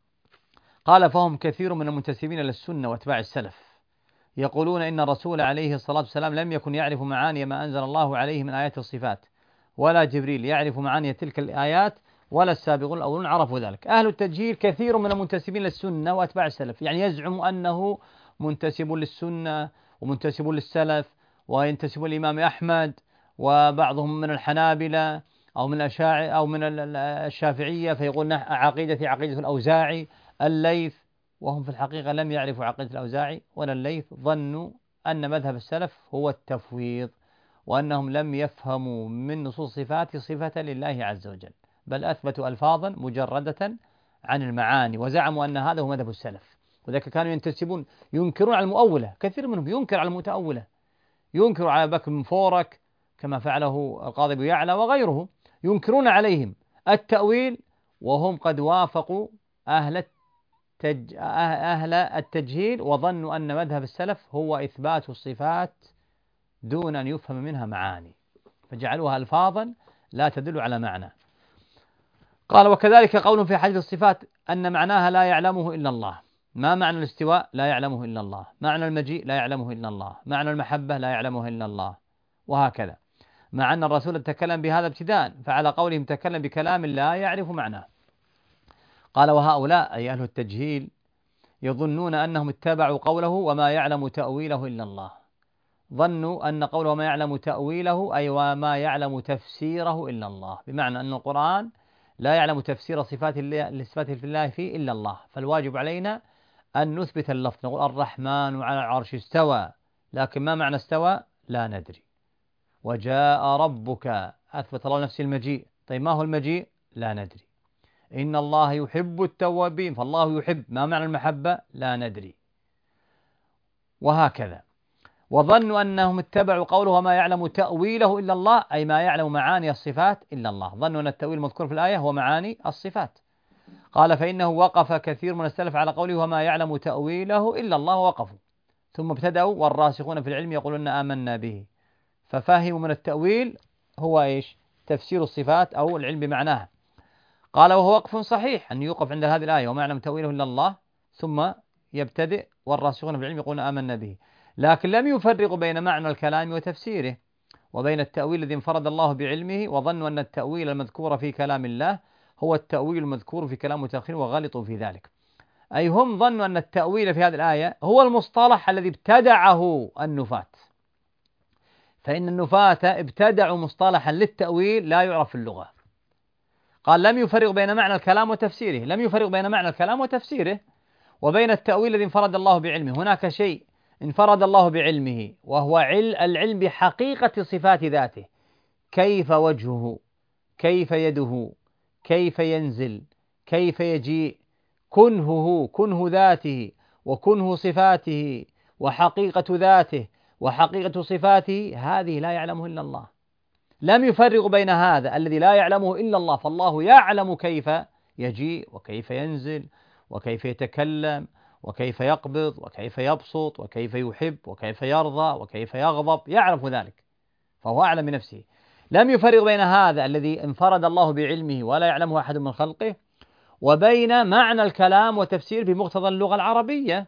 قال فهم كثير من المنتسبين للسنة واتباع السلف، يقولون إن الرسول عليه الصلاة والسلام لم يكن يعرف معاني ما أنزل الله عليه من آيات الصفات، ولا جبريل يعرف معاني تلك الآيات، ولا السابقون الأولون عرفوا ذلك. أهل التجهيل كثير من المنتسبين للسنة واتباع السلف، يعني يزعم أنه منتسب للسنة ومنتسب للسلف وينتسب الإمام أحمد، وبعضهم من الحنابلة أو من الأشاعرة أو من الشافعية فيقول عقيدة الأوزاعي الليث، وهم في الحقيقة لم يعرفوا عقيدة الأوزاعي ولا الليث، ظنوا أن مذهب السلف هو التفويض، وأنهم لم يفهموا من نصوص صفات صفة لله عز وجل، بل أثبتوا ألفاظا مجردة عن المعاني، وزعموا أن هذا هو مذهب السلف. وذلك كانوا ينكرون على المؤولة، كثير منهم ينكر على المتأولة، ينكر على بكر من فورك كما فعله القاضي أبو يعلى وغيره، ينكرون عليهم التأويل وهم قد وافقوا أهل التجهيل، وظنوا أن مذهب السلف هو إثبات الصفات دون أن يفهم منها معاني، فجعلوها ألفاظا لا تدل على معنى. قال وكذلك قول في حديث الصفات أن معناها لا يعلمه إلا الله. ما معنى الاستواء؟ لا يعلمه إلا الله. معنى المجيء؟ لا يعلمه إلا الله. معنى المحبة؟ لا يعلمه إلا الله، وهكذا. مع أن الرسول تكلم بهذا ابتداء، فعلى قولهم تكلم بكلام لا يعرف معناه. قال وهؤلاء أي أهل التجهيل يظنون أنهم اتبعوا قوله وما يعلم تأويله إلا الله، ظنوا أن قوله ما يعلم تأويله أي وما يعلم تفسيره إلا الله، بمعنى أن القرآن لا يعلم تفسير صفات الله فيه إلا الله، فالواجب علينا أن نثبت اللفظ، نقول الرحمن على العرش استوى، لكن ما معنى استوى لا ندري. وجاء ربك أثبت الله نفسه المجيء، طيب ما هو المجيء لا ندري. إن الله يحب التوابين، فالله يحب، ما معنى المحبة لا ندري، وهكذا. وظنوا أنهم اتبعوا قوله وما يعلم تأويله إلا الله، أي ما يعلم معاني الصفات إلا الله، ظنوا أن التأويل المذكور في الآية هو معاني الصفات. قال فإنه وقف كثير من السلف على قوله وما يعلم تأويله إلا الله، وقفوا ثم ابتدأوا والراسخون في العلم يقولون آمنا به، ففهموا من التأويل هو إيش؟ تفسير الصفات أو العلم بمعناها. قال وهو وقف صحيح أن يوقف عند هذه الآية وما يعلم تأويله إلا الله، ثم يبتدئ والراسخون في العلم يقولون آمنا به، لكن لم يفرقوا بين معنى الكلام وتفسيره وبين التأويل الذي انفرد الله بعلمه، وظنوا أن التأويل المذكور في كلام الله هو التأويل المذكور في كلام متأخرين وغلطوا في ذلك. أي هم ظنوا أن التأويل في هذه الآية هو المصطلح الذي ابتدعه النفاة، فإن النفاة ابتدعوا مصطلحا للتأويل لا يعرف في اللغة. قال لم يفرق بين معنى الكلام وتفسيره، لم يفرق بين معنى الكلام وتفسيره وبين التأويل الذي انفرد الله بعلمه. هناك شيء انفرد الله بعلمه وهو العلم بحقيقة صفات ذاته، كيف وجهه، كيف يده، كيف ينزل، كيف يجيء، كنهه، كنه ذاته وكنه صفاته وحقيقة ذاته وحقيقة صفاته، هذه لا يعلمه إلا الله. لم يفرق بين هذا الذي لا يعلمه إلا الله، فالله يعلم كيف يجيء وكيف ينزل وكيف يتكلم وكيف يقبض وكيف يبسط وكيف يحب وكيف يرضى وكيف يغضب، يعرف ذلك فهو أعلم بنفسه. لم يفرق بين هذا الذي انفرد الله بعلمه ولا يعلمه أحد من خلقه وبين معنى الكلام وتفسير بمقتضى اللغة العربية،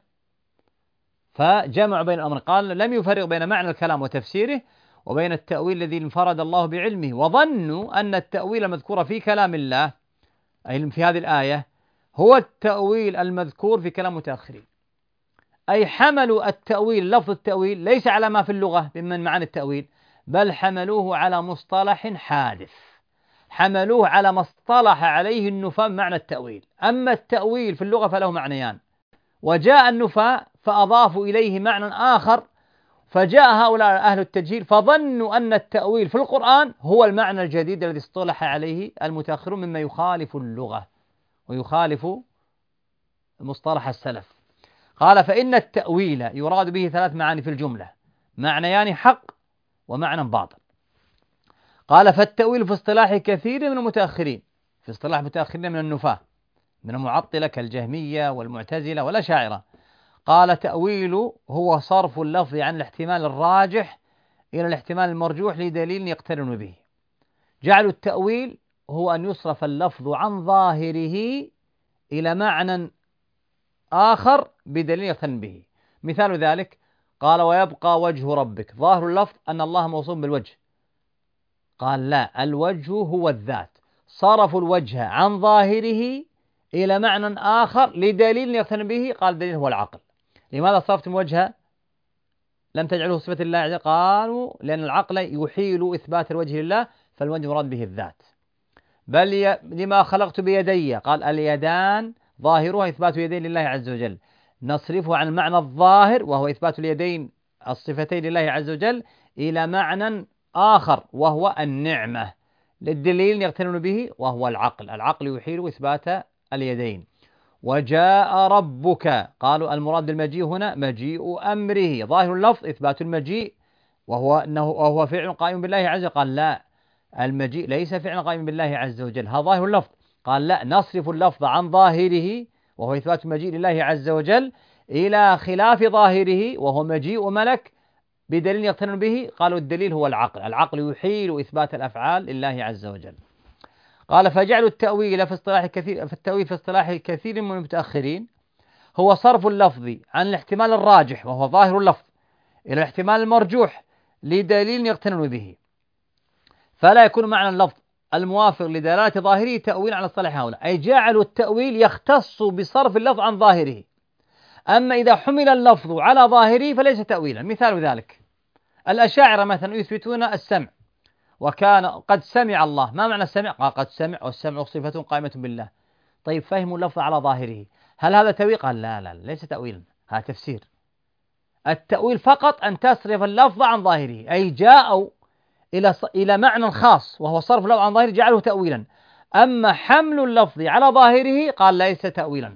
فجمع بين الأمر. قال لم يفرق بين معنى الكلام وتفسيره وبين التأويل الذي انفرد الله بعلمه، وظنوا أن التأويل المذكور في كلام الله أي في هذه الآية هو التأويل المذكور في كلام متأخرين، أي حملوا التأويل، لفظ التأويل ليس على ما في اللغة من معاني التأويل، بل حملوه على مصطلح حادث، حملوه على ما اصطلح عليه النفاة معنى التأويل. أما التأويل في اللغة فله معنيان، وجاء النفاة فأضافوا إليه معنى آخر، فجاء هؤلاء أهل التجهيل فظنوا أن التأويل في القرآن هو المعنى الجديد الذي اصطلح عليه المتأخرون مما يخالف اللغة ويخالف مصطلح السلف. قال فإن التأويل يراد به ثلاث معاني في الجملة، معنيان حق ومعنى باطل. قال فالتأويل في اصطلاح كثير من المتأخرين، في اصطلاح المتأخرين من النفاة من المعطلة كالجهمية والمعتزلة والأشاعرة، قال تأويل هو صرف اللفظ عن الاحتمال الراجح إلى الاحتمال المرجوح لدليل يقترن به. جعلوا التأويل هو أن يصرف اللفظ عن ظاهره إلى معنى آخر بدليل يقترن به. مثال ذلك قال ويبقى وجه ربك، ظاهر اللفظ أن الله موصوف بالوجه، قال لا، الوجه هو الذات، صرفوا الوجه عن ظاهره إلى معنى آخر لدليل يقترن به، قال الدليل هو العقل. لماذا صرفتم الوجه لم تجعله صفة الله عز وجل؟ قالوا لأن العقل يحيل إثبات الوجه لله، فالوجه مراد به الذات. بل لما خلقت بيدي، قال اليدان ظاهرها إثبات يدين لله عز وجل، نصرفه عن المعنى الظاهر وهو إثبات اليدين الصفتين لله عز وجل إلى معنى آخر وهو النعمة للدليل يقترن به وهو العقل، العقل يحيل إثبات اليدين. وجاء ربك، قالوا المراد بالمجيء هنا مجيء أمره، ظاهر اللفظ إثبات المجيء وهو فعل قائم بالله عز وجل، قال لا، المجيء ليس فعل قائم بالله عز وجل، هذا ظاهر اللفظ، قال لا، نصرف اللفظ عن ظاهره وهو إثبات المجيء لله عز وجل إلى خلاف ظاهره وهو مجيء ملك بدليل يقترن به، قالوا الدليل هو العقل، العقل يحيل إثبات الأفعال لله عز وجل. قال فجعلوا التأويل في اصطلاح كثير من المتأخرين هو صرف اللفظ عن الاحتمال الراجح وهو ظاهر اللفظ إلى الاحتمال المرجوح لدليل يقترن به، فلا يكون معنى اللفظ الموافق لدلالة ظاهره تأويل على اصطلاح هؤلاء، أي جعلوا التأويل يختص بصرف اللفظ عن ظاهره، أما إذا حمل اللفظ على ظاهره فليس تأويلا. مثال ذلك الأشاعرة مثلا يثبتون السمع، وكان قد سمع الله. ما معنى السمع؟ قال قد سمع، والسمع صفة قائمة بالله. طيب فهموا اللفظ على ظاهره، هل هذا تأويل؟ قال لا لا ليس تأويلا، هذا تفسير. التأويل فقط أن تصرف اللفظ عن ظاهره، أي جاءوا إلى معنى خاص وهو صرف اللفظ عن ظاهره جعله تأويلا. أما حمل اللفظ على ظاهره قال ليس تأويلا.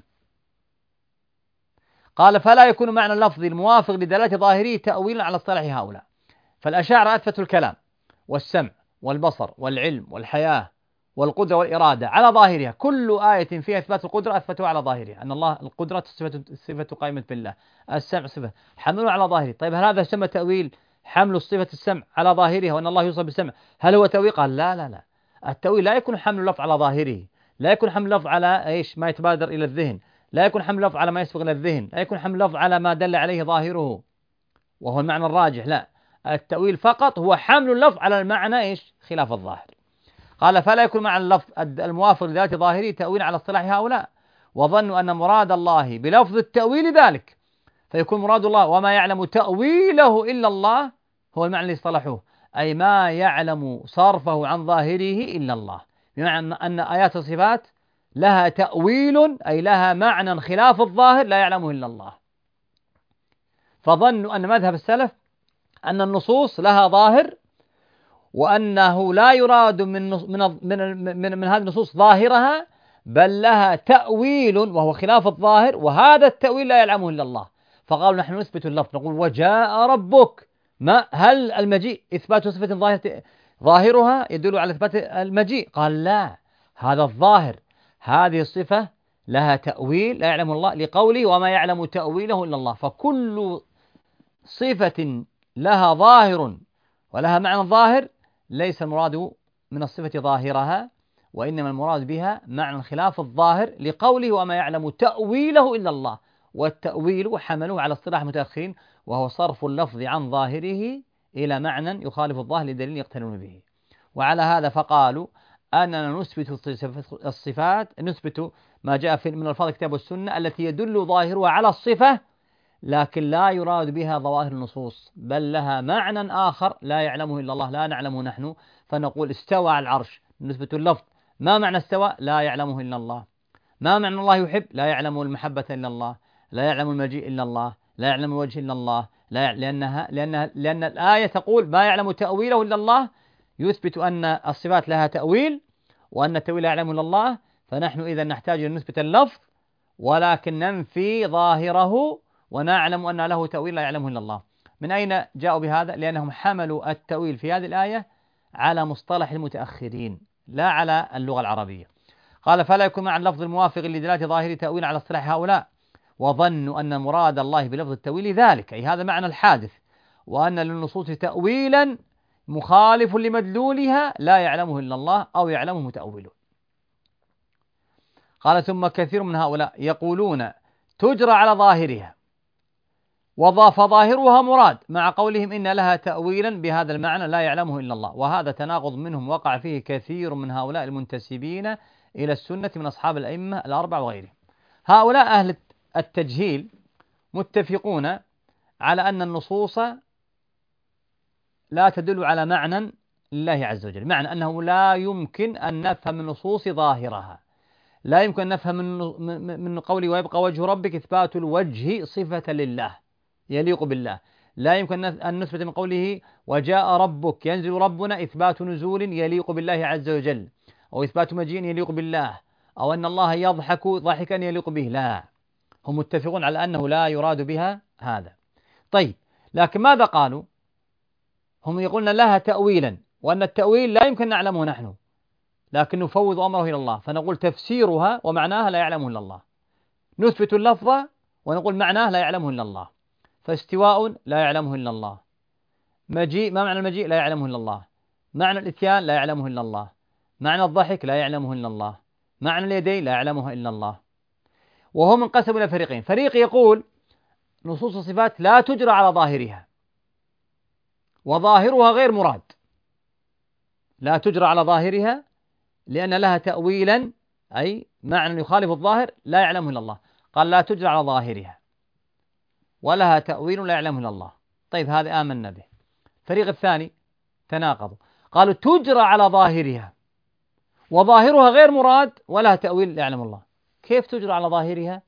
قال فلا يكون معنى اللفظ الموافق لدلالة ظاهره تأويلا على اصطلاح هؤلاء. فالأشاعرة أثبتوا الكلام والسمع والبصر والعلم والحياة والقدرة والإرادة على ظاهرها، كل آية فيها إثبات القدرة أثبتوها على ظاهرها، أن الله القدرة صفة قائمة بالله، السمع صفة، حملوا على ظاهره. طيب هل هذا يسمى تأويل؟ حمل صفة السمع على ظاهرها وأن الله يوصف بالسمع، هل هو تأويل؟ قال لا لا لا، التأويل لا يكون حمل اللفظ على ظاهره، لا يكون حمل اللفظ على إيش ما يتبادر إلى الذهن، لا يكون حمل اللفظ على ما يسبق إلى الذهن، لا يكون حمل اللفظ على ما دل عليه ظاهره وهو المعنى الراجح، لا، التأويل فقط هو حمل اللفظ على المعنى إيش خلاف الظاهر. قال فلا يكون معنى اللفظ الموافق لذات ظاهره تأويل على اصطلاح هؤلاء، وظنوا أن مراد الله بلفظ التأويل ذلك، فيكون مراد الله وما يعلم تأويله إلا الله هو المعنى اللي اصطلحوه، أي ما يعلم صرفه عن ظاهره إلا الله، بمعنى أن آيات الصفات لها تأويل أي لها معنى خلاف الظاهر لا يعلمه إلا الله. فظنوا أن مذهب السلف أن النصوص لها ظاهر، وأنه لا يراد من هذه النصوص ظاهرها، بل لها تأويل وهو خلاف الظاهر، وهذا التأويل لا يعلمه إلا الله. فقالوا نحن نثبت اللفظ، نقول وجاء ربك، ما هل المجيء إثبات صفة ظاهرها يدل على إثبات المجيء؟ قال لا، هذا الظاهر، هذه الصفة لها تأويل لا يعلمه الله، لقوله وما يعلم تأويله إلا الله. فكل صفة لها ظاهر ولها معنى ظاهر ليس المراد من الصفة ظاهرها، وإنما المراد بها معنى خلاف الظاهر، لقوله وما يعلم تأويله إلا الله. والتأويل حملوه على اصطلاح المتأخرين، وهو صرف اللفظ عن ظاهره إلى معنى يخالف الظاهر لدليل يقترن به. وعلى هذا فقالوا أننا نثبت الصفات، نثبت ما جاء من ألفاظ الكتاب والسنة التي يدل ظاهرها على الصفة، لكن لا يراد بها ظواهر النصوص، بل لها معنى آخر لا يعلمه إلا الله، لا نعلمه نحن. فنقول استوى على العرش، نثبت اللفظ، ما معنى استوى؟ لا يعلمه إلا الله. ما معنى الله يحب؟ لا يعلم المحبة إلا الله، لا يعلم المجيء إلا الله، لا يعلم الوجه إلا الله، لا لأن الآية تقول ما يعلم تأويله إلا الله، يثبت أن الصفات لها تأويل وأن التأويل لا يعلمه إلا الله. فنحن إذا نحتاج أن نثبت اللفظ ولكن ننفي ظاهره، ونعلم أن له تأويل لا يعلمه إلا الله. من أين جاءوا بهذا؟ لأنهم حملوا التأويل في هذه الآية على مصطلح المتأخرين لا على اللغة العربية. قال فلا يكون مع اللفظ الموافق لدلالة ظاهر تأويل على اصطلاح هؤلاء، وظنوا أن مراد الله بلفظ التأويل ذلك، أي هذا معنى الحادث، وأن للنصوص تأويلا مخالف لمدلولها لا يعلمه إلا الله أو يعلمه متأولون. قال ثم كثير من هؤلاء يقولون تجرى على ظاهرها، فظاهرها مراد، مع قولهم إن لها تأويلا بهذا المعنى لا يعلمه إلا الله. وهذا تناقض منهم وقع فيه كثير من هؤلاء المنتسبين إلى السنة من أصحاب الأئمة الأربع وغيرهم. هؤلاء أهل التجهيل متفقون على أن النصوص لا تدل على معنى لله عز وجل، معنى أنه لا يمكن أن نفهم النصوص ظاهرها، لا يمكن أن نفهم من قوله ويبقى وجه ربك إثبات الوجه صفة لله يليق بالله، لا يمكن أن نثبت من قوله وجاء ربك ينزل ربنا إثبات نزول يليق بالله عز وجل، أو إثبات مجيء يليق بالله، أو أن الله يضحك ضحكا يليق به، لا، هم متفقون على أنه لا يراد بها هذا. طيب لكن ماذا قالوا؟ هم يقولون لها تأويلا، وأن التأويل لا يمكن نعلمه نحن، لكن نفوض أمره إلى الله، فنقول تفسيرها ومعناها لا يعلمه إلا الله، نثبت اللفظ ونقول معناه لا يعلمه إلا الله. فاستواء لا يعلمه إلا الله، مجيء ما معنى المجيء لا يعلمه إلا الله، معنى الإتيان لا يعلمه إلا الله، معنى الضحك لا يعلمه إلا الله، معنى اليدين لا يعلمه إلا الله. وهم انقسموا إلى فريقين، فريق يقول نصوص الصفات لا تجرى على ظاهرها، وظاهرها غير مراد، لا تجرى على ظاهرها لأن لها تأويلا أي معنى يخالف الظاهر لا يعلمه إلا الله، قال لا تجرى على ظاهرها ولها تأويل لا يعلمه إلا الله. طيب هذا آمنا به. الفريق الثاني تناقضوا، قالوا تجرى على ظاهرها وظاهرها غير مراد ولها تأويل يعلم الله. كيف تجرى على ظاهرها؟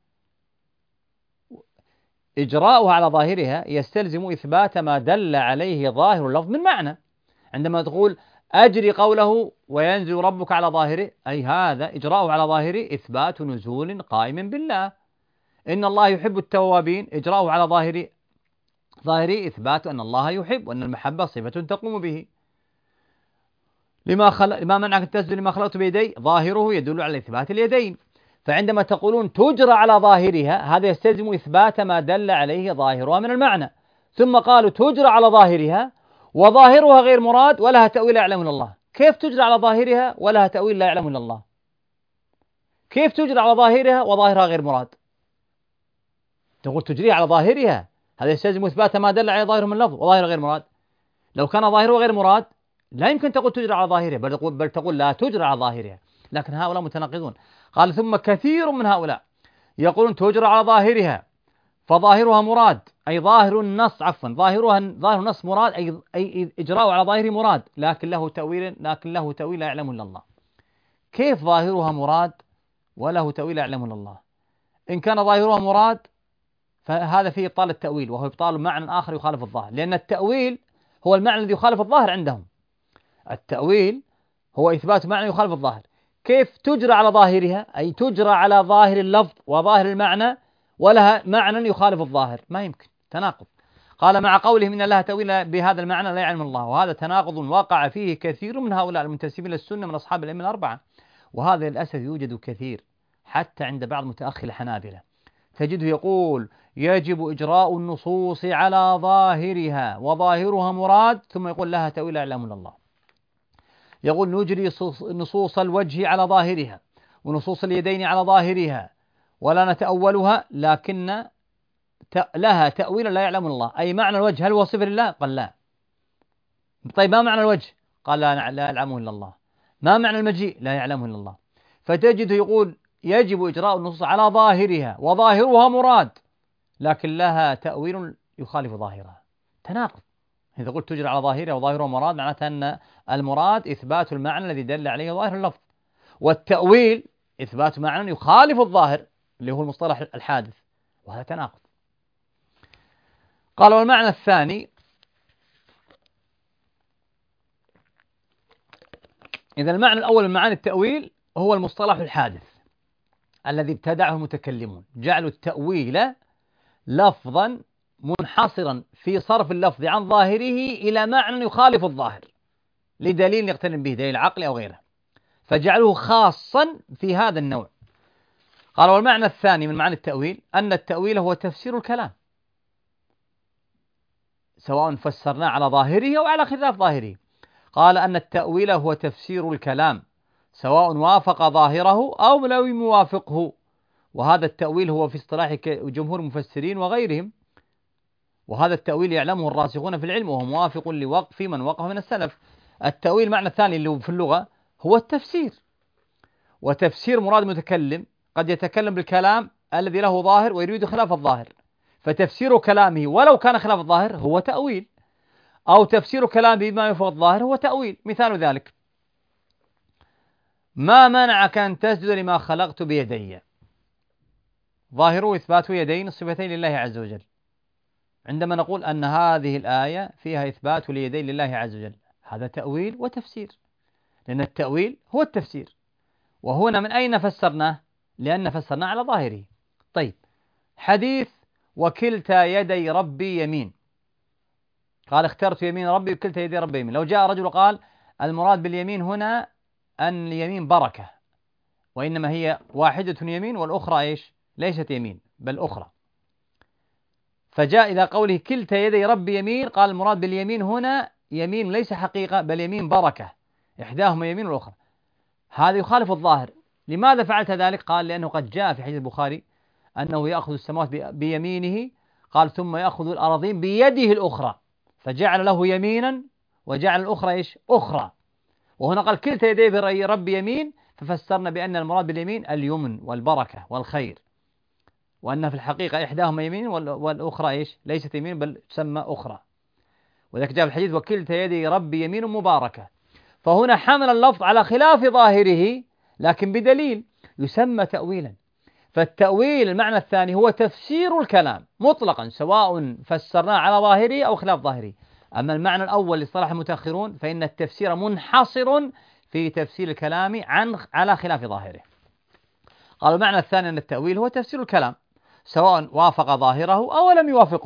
إجراؤها على ظاهرها يستلزم إثبات ما دل عليه ظاهر اللفظ من معنى. عندما تقول أجري قوله وينزل ربك على ظاهره، أي هذا إجراؤه على ظاهره إثبات نزول قائم بالله. إن الله يحب التوابين، إجراؤه على ظاهره إثبات أن الله يحب وأن المحبة صفة تقوم به. لما منعك أن تسجد لما خلقت بيدي، ظاهره يدل على إثبات اليدين. فعندما تقولون تجرى على ظاهرها، هذا يستلزم إثبات ما دل عليه ظاهرها من المعنى. ثم قالوا تجرى على ظاهرها وظاهرها غير مراد ولها تأويل لا يعلمه إلا الله. كيف تجرى على ظاهرها ولها تأويل لا يعلمه إلا الله؟ كيف تجرى على ظاهرها وظاهرها غير مراد؟ تقول تجري على ظاهرها، هذا يستلزم إثبات ما دل عليه ظاهره من اللفظ وظاهره غير مراد. لو كان ظاهره غير مراد لا يمكن تقول تجرى على ظاهرها، بل تقول لا تجرى على ظاهرها. لكن هؤلاء متناقضون. قال ثم كثير من هؤلاء يقولون تجرى على ظاهرها فظاهرها مراد، أي ظاهر النص، ظاهر النص مراد، أي إجراء على ظاهره مراد، لكن له تأويل لا يعلمه إلا الله. كيف ظاهرها مراد وله تأويل لا يعلمه إلا الله؟ إن كان ظاهرها مراد فهذا فيه إبطال التأويل، وهو إبطال معنى آخر يخالف الظاهر، لأن التأويل هو المعنى الذي يخالف الظاهر عندهم. التأويل هو إثبات معنى يخالف الظاهر. كيف تجرى على ظاهرها؟ أي تجرى على ظاهر اللفظ وظاهر المعنى ولها معنى يخالف الظاهر، ما يمكن، تناقض. قال مع قولهم إن لها تأويل بهذا المعنى لا يعلم الله، وهذا تناقض وقع فيه كثير من هؤلاء المنتسبين للسنة من أصحاب الأئمة الأربعة، وهذا للأسف يوجد كثير حتى عند بعض متأخر الحنابلة، تجده يقول يجب إجراء النصوص على ظاهرها وظاهرها مراد، ثم يقول لها تأويل لا يعلم الله. يقول نجري نصوص الوجه على ظاهرها ونصوص اليدين على ظاهرها ولا نتأولها، لكن لها تأويل لا يعلم الله. أي معنى الوجه هل هو صفة لله؟ قال لا. طيب ما معنى الوجه؟ قال لا يعلمه إلا الله. ما معنى المجيء؟ لا يعلمه إلا الله. فتجد يقول يجب إجراء النصوص على ظاهرها وظاهرها مراد، لكن لها تأويل يخالف ظاهرها. تناقض. إذا قلت تجرى على ظاهرها وظاهرها مراد، معناته أن المراد إثبات المعنى الذي دل عليه ظاهر اللفظ، والتأويل إثبات معنى يخالف الظاهر اللي هو المصطلح الحادث، وهذا تناقض. قال والمعنى الثاني، إذا المعنى الأول من معاني التأويل هو المصطلح الحادث الذي ابتدعه المتكلمون، جعلوا التأويل لفظا منحصرا في صرف اللفظ عن ظاهره إلى معنى يخالف الظاهر لدليل يقترن به، دليل عقلي أو غيره، فجعلوه خاصا في هذا النوع. قال والمعنى الثاني من معاني التأويل أن التأويل هو تفسير الكلام، سواء فسرناه على ظاهره أو على خلاف ظاهره. قال أن التأويل هو تفسير الكلام سواء وافق ظاهره أو لم يوافقه، وهذا التأويل هو في اصطلاح جمهور المفسرين وغيرهم، وهذا التأويل يعلمه الراسخون في العلم وهو موافق لوقف من وقف من السلف. التأويل المعنى الثاني اللي في اللغة هو التفسير، وتفسير مراد المتكلم قد يتكلم بالكلام الذي له ظاهر ويريد خلاف الظاهر، فتفسير كلامه ولو كان خلاف الظاهر هو تأويل، أو تفسير كلامه بما يوافق الظاهر هو تأويل. مثال ذلك ما منعك أن تسجد لما خلقت بيدي، ظاهره إثبات يدين الصفتين لله عز وجل. عندما نقول أن هذه الآية فيها إثبات اليدين لله عز وجل، هذا تأويل وتفسير، لأن التأويل هو التفسير. وهنا من أين فسرناه؟ لأن فسرناه على ظاهره. طيب حديث وكلتا يدي ربي يمين، قال اخترت يمين ربي وكلتا يدي ربي يمين. لو جاء رجل وقال المراد باليمين هنا أن اليمين بركة، وإنما هي واحدة يمين والأخرى إيش؟ ليست يمين بل أخرى، فجاء إلى قوله كلتا يدي ربي يمين، قال المراد باليمين هنا يمين ليس حقيقة بل يمين بركة، إحداهما يمين والأخرى، هذا يخالف الظاهر. لماذا فعلت ذلك؟ قال لأنه قد جاء في حديث البخاري أنه يأخذ السماوات بيمينه، قال ثم يأخذ الأراضين بيده الأخرى، فجعل له يمينا وجعل الأخرى إيش؟ أخرى. وهنا قال كلتا يدي ربي يمين، ففسرنا بأن المراد باليمين اليمن والبركة والخير، وأن في الحقيقة إحداهما يمين والأخرى إيش؟ ليست يمين بل تسمى أخرى. وذلك جاء في الحديث وكلتا يدي ربي يمين مباركة. فهنا حمل اللفظ على خلاف ظاهره لكن بدليل يسمى تأويلا. فالتأويل المعنى الثاني هو تفسير الكلام مطلقا سواء فسرناه على ظاهره أو خلاف ظاهره. أما المعنى الأول لاصطلاح المتأخرون فإن التفسير منحصر في تفسير الكلام على خلاف ظاهره. قالوا المعنى الثاني أن التأويل هو تفسير الكلام سواء وافق ظاهره أو لم يوافقه،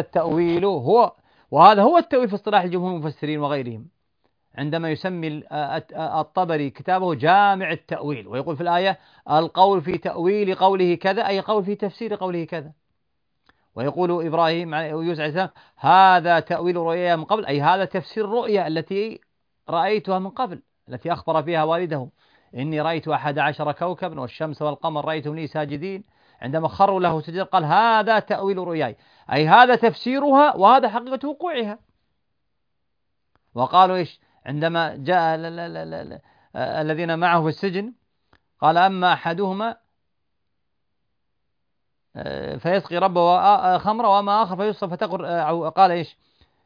وهذا هو التأويل في اصطلاح الجمهور المفسرين وغيرهم، عندما يسمي الطبري كتابه جامع التأويل ويقول في الآية القول في تأويل قوله كذا أي قول في تفسير قوله كذا. ويقول إبراهيم يوسف عليه السلام هذا تأويل رؤيا من قبل أي هذا تفسير الرؤيا التي رأيتها من قبل التي أخبر فيها والده إني رأيت 11 كوكبا والشمس والقمر رأيتهم لي ساجدين. عندما خروا له سجدا قال هذا تأويل رؤياي أي هذا تفسيرها وهذا حقيقة وقوعها. وقالوا إيش عندما جاء الذين معه في السجن قال أما أحدهما فيسقي ربه خمرا وأما آخر فيصف فتقر قال إيش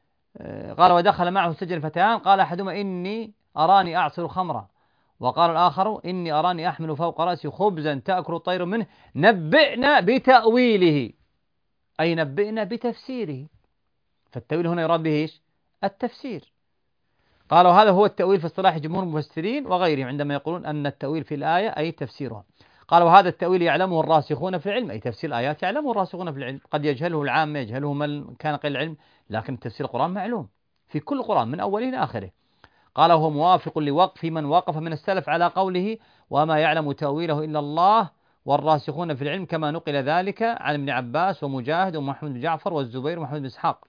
قال ودخل معه السجن فتيان قال أحدهما إني أراني أعصر خمرا وقال الآخر إني أراني أحمل فوق رأسي خبزا تأكل الطير منه نبئنا بتأويله أي نبئنا بتفسيره. فالتأويل هنا يراد به إيش التفسير. قالوا هذا هو التأويل في اصطلاح جمهور المفسرين وغيرهم عندما يقولون أن التأويل في الآية أي تفسيرها. قالوا هذا التأويل يعلمه الراسخون في العلم أي تفسير الآيات يعلمه الراسخون في العلم، قد يجهله العام يجهله من كان قليل العلم لكن تفسير القرآن معلوم في كل القرآن من أوله إلى آخره. قال هو موافق لوقف من وقف من السلف على قوله وما يعلم تأويله إلا الله والراسخون في العلم كما نقل ذلك عن ابن عباس ومجاهد ومحمد بن جعفر والزبير ومحمد بن إسحاق.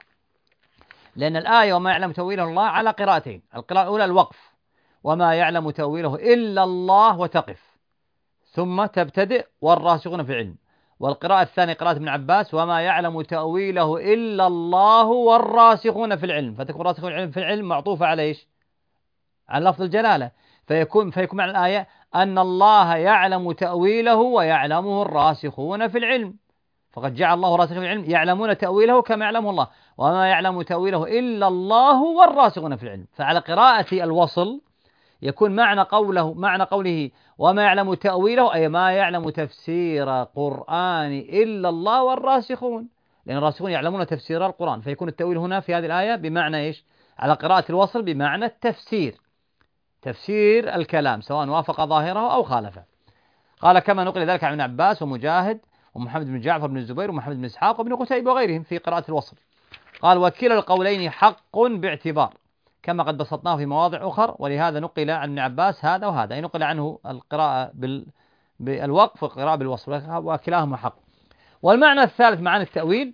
لأن الآية وما يعلم تأويله الله على قراءتين، القراءة الأولى الوقف وما يعلم تأويله إلا الله وتقف ثم تبتدئ والراسخون في العلم، والقراءة الثانية قراءة ابن عباس وما يعلم تأويله إلا الله والراسخون في العلم، فتكون راسخون في العلم معطوفة على إيش؟ على لفظ الجلالة، فيكون معنى الآية أن الله يعلم تأويله ويعلمه الراسخون في العلم، فقد جعل الله راسخين في العلم يعلمون تأويله كما يعلمه الله وما يعلم تأويله إلا الله والراسخون في العلم. فعلى قراءة الوصل يكون معنى قوله وما يعلم تأويله أي ما يعلم تفسير قرآن إلا الله والراسخون، لأن الراسخون يعلمون تفسير القرآن، فيكون التأويل هنا في هذه الآية بمعنى إيش؟ على قراءة الوصل بمعنى التفسير، تفسير الكلام سواء وافق ظاهره أو خالفه. قال كما نقل ذلك عن ابن عباس ومجاهد ومحمد بن جعفر بن الزبير ومحمد بن إسحاق وابن قتيبة وغيرهم في قراءة الوصل. قال وكلا القولين حق باعتبار كما قد بسطناه في مواضع أخر، ولهذا نقل عن ابن عباس هذا وهذا، أي نقل عنه القراءة بالوقف والقراءة بالوصل وكلاهما حق. والمعنى الثالث معاني التأويل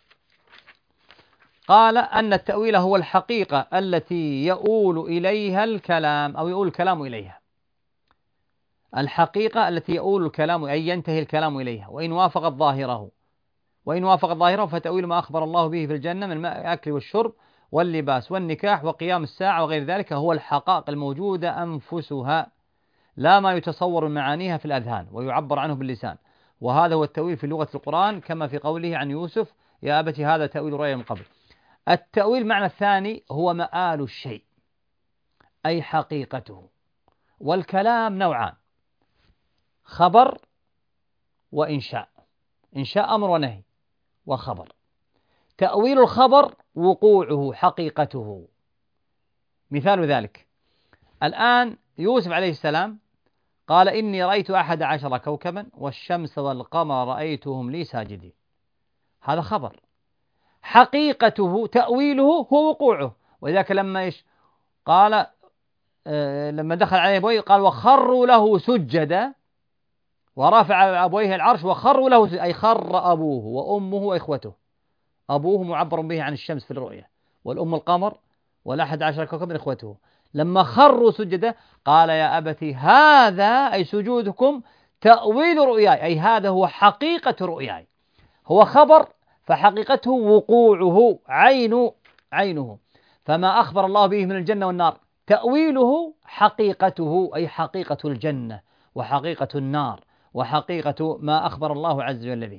قال أن التأويل هو الحقيقة التي يؤول إليها الكلام أو يؤول الكلام إليها، الحقيقة التي يؤول الكلام أي ينتهي الكلام إليها وإن وافقت ظاهره فتأويل ما أخبر الله به في الجنة من الأكل والشرب واللباس والنكاح وقيام الساعة وغير ذلك هو الحقائق الموجودة أنفسها لا ما يتصور من معانيها في الأذهان ويعبر عنه باللسان، وهذا هو التأويل في لغة القرآن كما في قوله عن يوسف يا أبت هذا تأويل رؤيا من قبل. التأويل معنى الثاني هو مآل الشيء أي حقيقته، والكلام نوعان خبر وإنشاء، إنشاء أمر ونهي وخبر. تأويل الخبر وقوعه حقيقته، مثال ذلك الآن يوسف عليه السلام قال إني رأيت 11 كوكبا والشمس والقمر رأيتهم لي ساجدين، هذا خبر. حقيقته تأويله هو وقوعه، وذاك لما قال لما دخل عليه أبويه قال وخروا له سجدا ورفع أبويه العرش وخروا له أي خر أبوه وأمه وإخوته، أبوه معبر به عن الشمس في الرؤية والأم القمر وال11 كوكبا إخوته، لما خروا سجدا قال يا أبتي هذا أي سجودكم تأويل رؤياي أي هذا هو حقيقة رؤياي، هو خبر فحقيقته وقوعه عينه، فما أخبر الله به من الجنة والنار تأويله حقيقته أي حقيقة الجنة وحقيقة النار وحقيقة ما أخبر الله عز وجل به.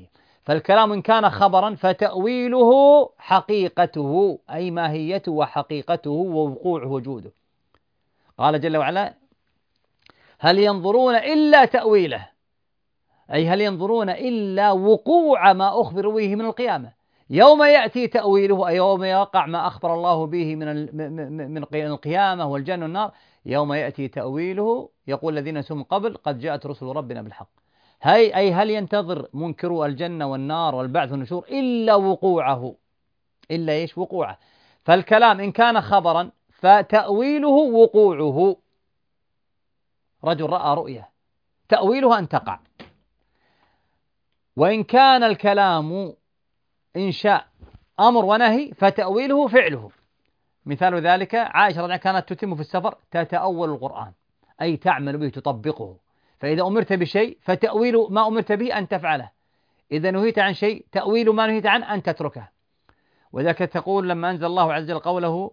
فالكلام إن كان خبرا فتأويله حقيقته أي ماهيته وحقيقته ووقوعه وجوده. قال جل وعلا: هل ينظرون إلا تأويله، أي هل ينظرون إلا وقوع ما أخبروا به من القيامة. يوم يأتي تأويله أي يوم يقع ما أخبر الله به من القيامة والجنة والنار. يوم يأتي تأويله يقول الذين نسوا من قبل قد جاءت رسل ربنا بالحق. أي هل ينتظر منكروا الجنة والنار والبعث والنشور إلا وقوعه، إلا إيش؟ وقوعه. فالكلام إن كان خبرا فتأويله وقوعه. رجل رأى رؤية تأويلها أن تقع. وإن كان الكلام إنشاء أمر ونهي فتأويله فعله. مثال ذلك عائشة رضي الله عنها كانت تتم في السفر تتأول القرآن، أي تعمل به تطبقه. فإذا أمرت بشيء فتأويل ما أمرت به أن تفعله، إذا نهيت عن شيء تأويل ما نهيت عنه أن تتركه. وذلك تقول لما أنزل الله عز وجل قوله: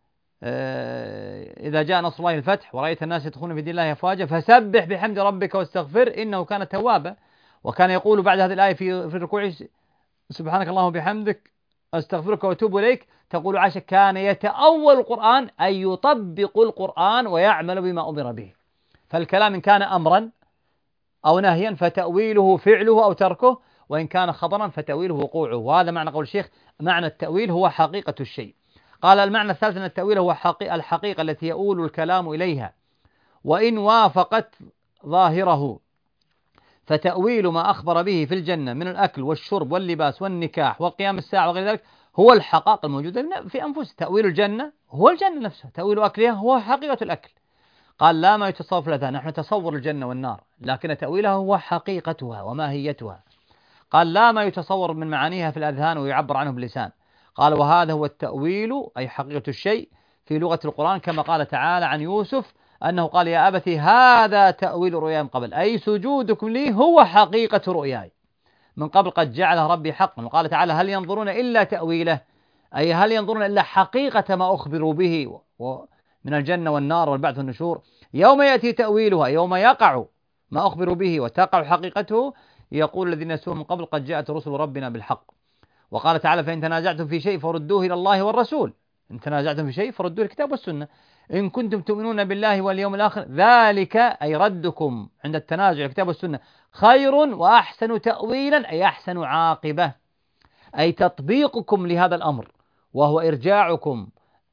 إذا جاء نصر الله الفتح ورأيت الناس يدخلون في دين الله أفواجا فسبح بحمد ربك واستغفر إنه كان توابا. وكان يقول بعد هذه الآية في الركوع: سبحانك اللهم وبحمدك أستغفرك وأتوب إليك. تقول عائشة: كان يتأول القرآن أي يطبق القرآن ويعمل بما أمر به. فالكلام إن كان أمرا أو نهيا فتأويله فعله أو تركه، وإن كان خبرا فتأويله وقوعه. وهذا معنى قول الشيخ: معنى التأويل هو حقيقة الشيء. قال: المعنى الثالث أن التأويل هو الحقيقة التي يؤول الكلام إليها، وإن وافقت ظاهره. فتأويل ما أخبر به في الجنة من الأكل والشرب واللباس والنكاح وقيام الساعة وغير ذلك هو الحقائق الموجودة في أنفس. تأويل الجنة هو الجنة نفسها، تأويل أكلها هو حقيقة الأكل. قال: لا ما يتصور في الأذهان، نحن نتصور الجنة والنار، لكن تأويلها هو حقيقتها وماهيتها. قال: لا ما يتصور من معانيها في الأذهان ويعبر عنه باللسان. قال: وهذا هو التأويل أي حقيقة الشيء في لغة القرآن، كما قال تعالى عن يوسف أنه قال: يا أبت هذا تأويل رؤياي من قبل، أي سجودكم لي هو حقيقة رؤياي من قبل قد جعلها ربي حقا. وقال تعالى: هل ينظرون إلا تأويله، أي هل ينظرون إلا حقيقة ما أخبروا به من الجنة والنار والبعث والنشور. يوم يأتي تأويلها يوم يقع ما أخبروا به وتقع حقيقته يقول الذين نسوا من قبل قد جاءت رسل ربنا بالحق. وقال تعالى: فإن تنازعتم في شيء فردوه إلى الله والرسول. إن تنازعتم في شيء فردوه الكتاب والسنة إن كنتم تؤمنون بالله واليوم الآخر، ذلك أي ردكم عند التنازع الكتاب والسنة خير وأحسن تأويلا أي أحسن عاقبة، أي تطبيقكم لهذا الأمر وهو إرجاعكم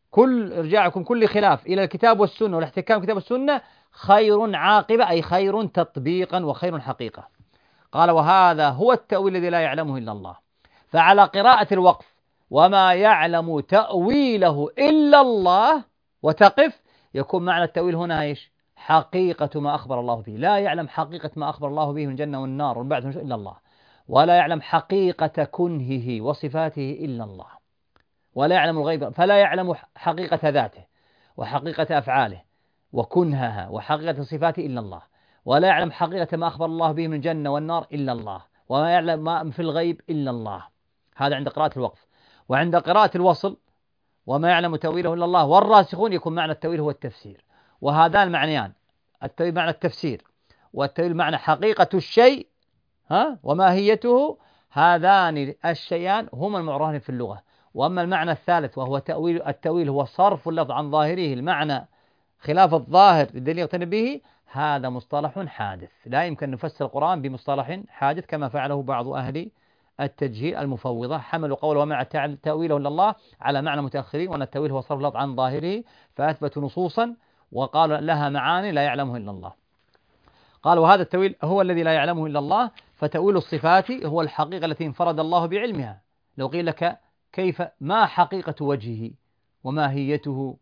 كل خلاف إلى الكتاب والسنة والاحتكام الكتاب والسنة خير عاقبة أي خير تطبيقا وخير حقيقة. قال: وهذا هو التأويل الذي لا يعلمه إلا الله. فعلى قراءة الوقف وما يعلم تأويله إلا الله وتقف يكون معنى التأويل هنا إيش؟ حقيقة ما أخبر الله به. لا يعلم حقيقة ما أخبر الله به من الجنة والنار والبعث إلا الله، ولا يعلم حقيقة كنهه وصفاته إلا الله، ولا يعلم الغيب، فلا يعلم حقيقة ذاته وحقيقة أفعاله وكنهها وحقيقة صفاته إلا الله، ولا يعلم حقيقة ما أخبر الله به من الجنة والنار إلا الله، وما يعلم ما في الغيب إلا الله. هذا عند قراءة الوقف. وعند قراءة الوصل وما يعلم تأويله إلا الله والراسخون يكون معنى التأويل هو التفسير. وهذان المعنيان، التأويل معنى التفسير والتأويل معنى حقيقة الشيء وماهيته، هذان الشيئان هما المعروفان في اللغة. وأما المعنى الثالث وهو التأويل هو صرف اللفظ عن ظاهره المعنى خلاف الظاهر للدليل يقتنع به، هذا مصطلح حادث، لا يمكن نفسر القرآن بمصطلح حادث كما فعله بعض أهل التجهيل المفوضة، حملوا قوله ومع تأويله إلا الله على معنى متأخرين، وأن التأويل هو صرف اللفظ عن ظاهره، فأثبتوا نصوصا وقال لها معاني لا يعلمه إلا الله. قال: وهذا التأويل هو الذي لا يعلمه إلا الله. فتأويل الصفات هو الحقيقة التي انفرد الله بعلمها. لو قيل لك كيف ما حقيقة وجهه وماهيته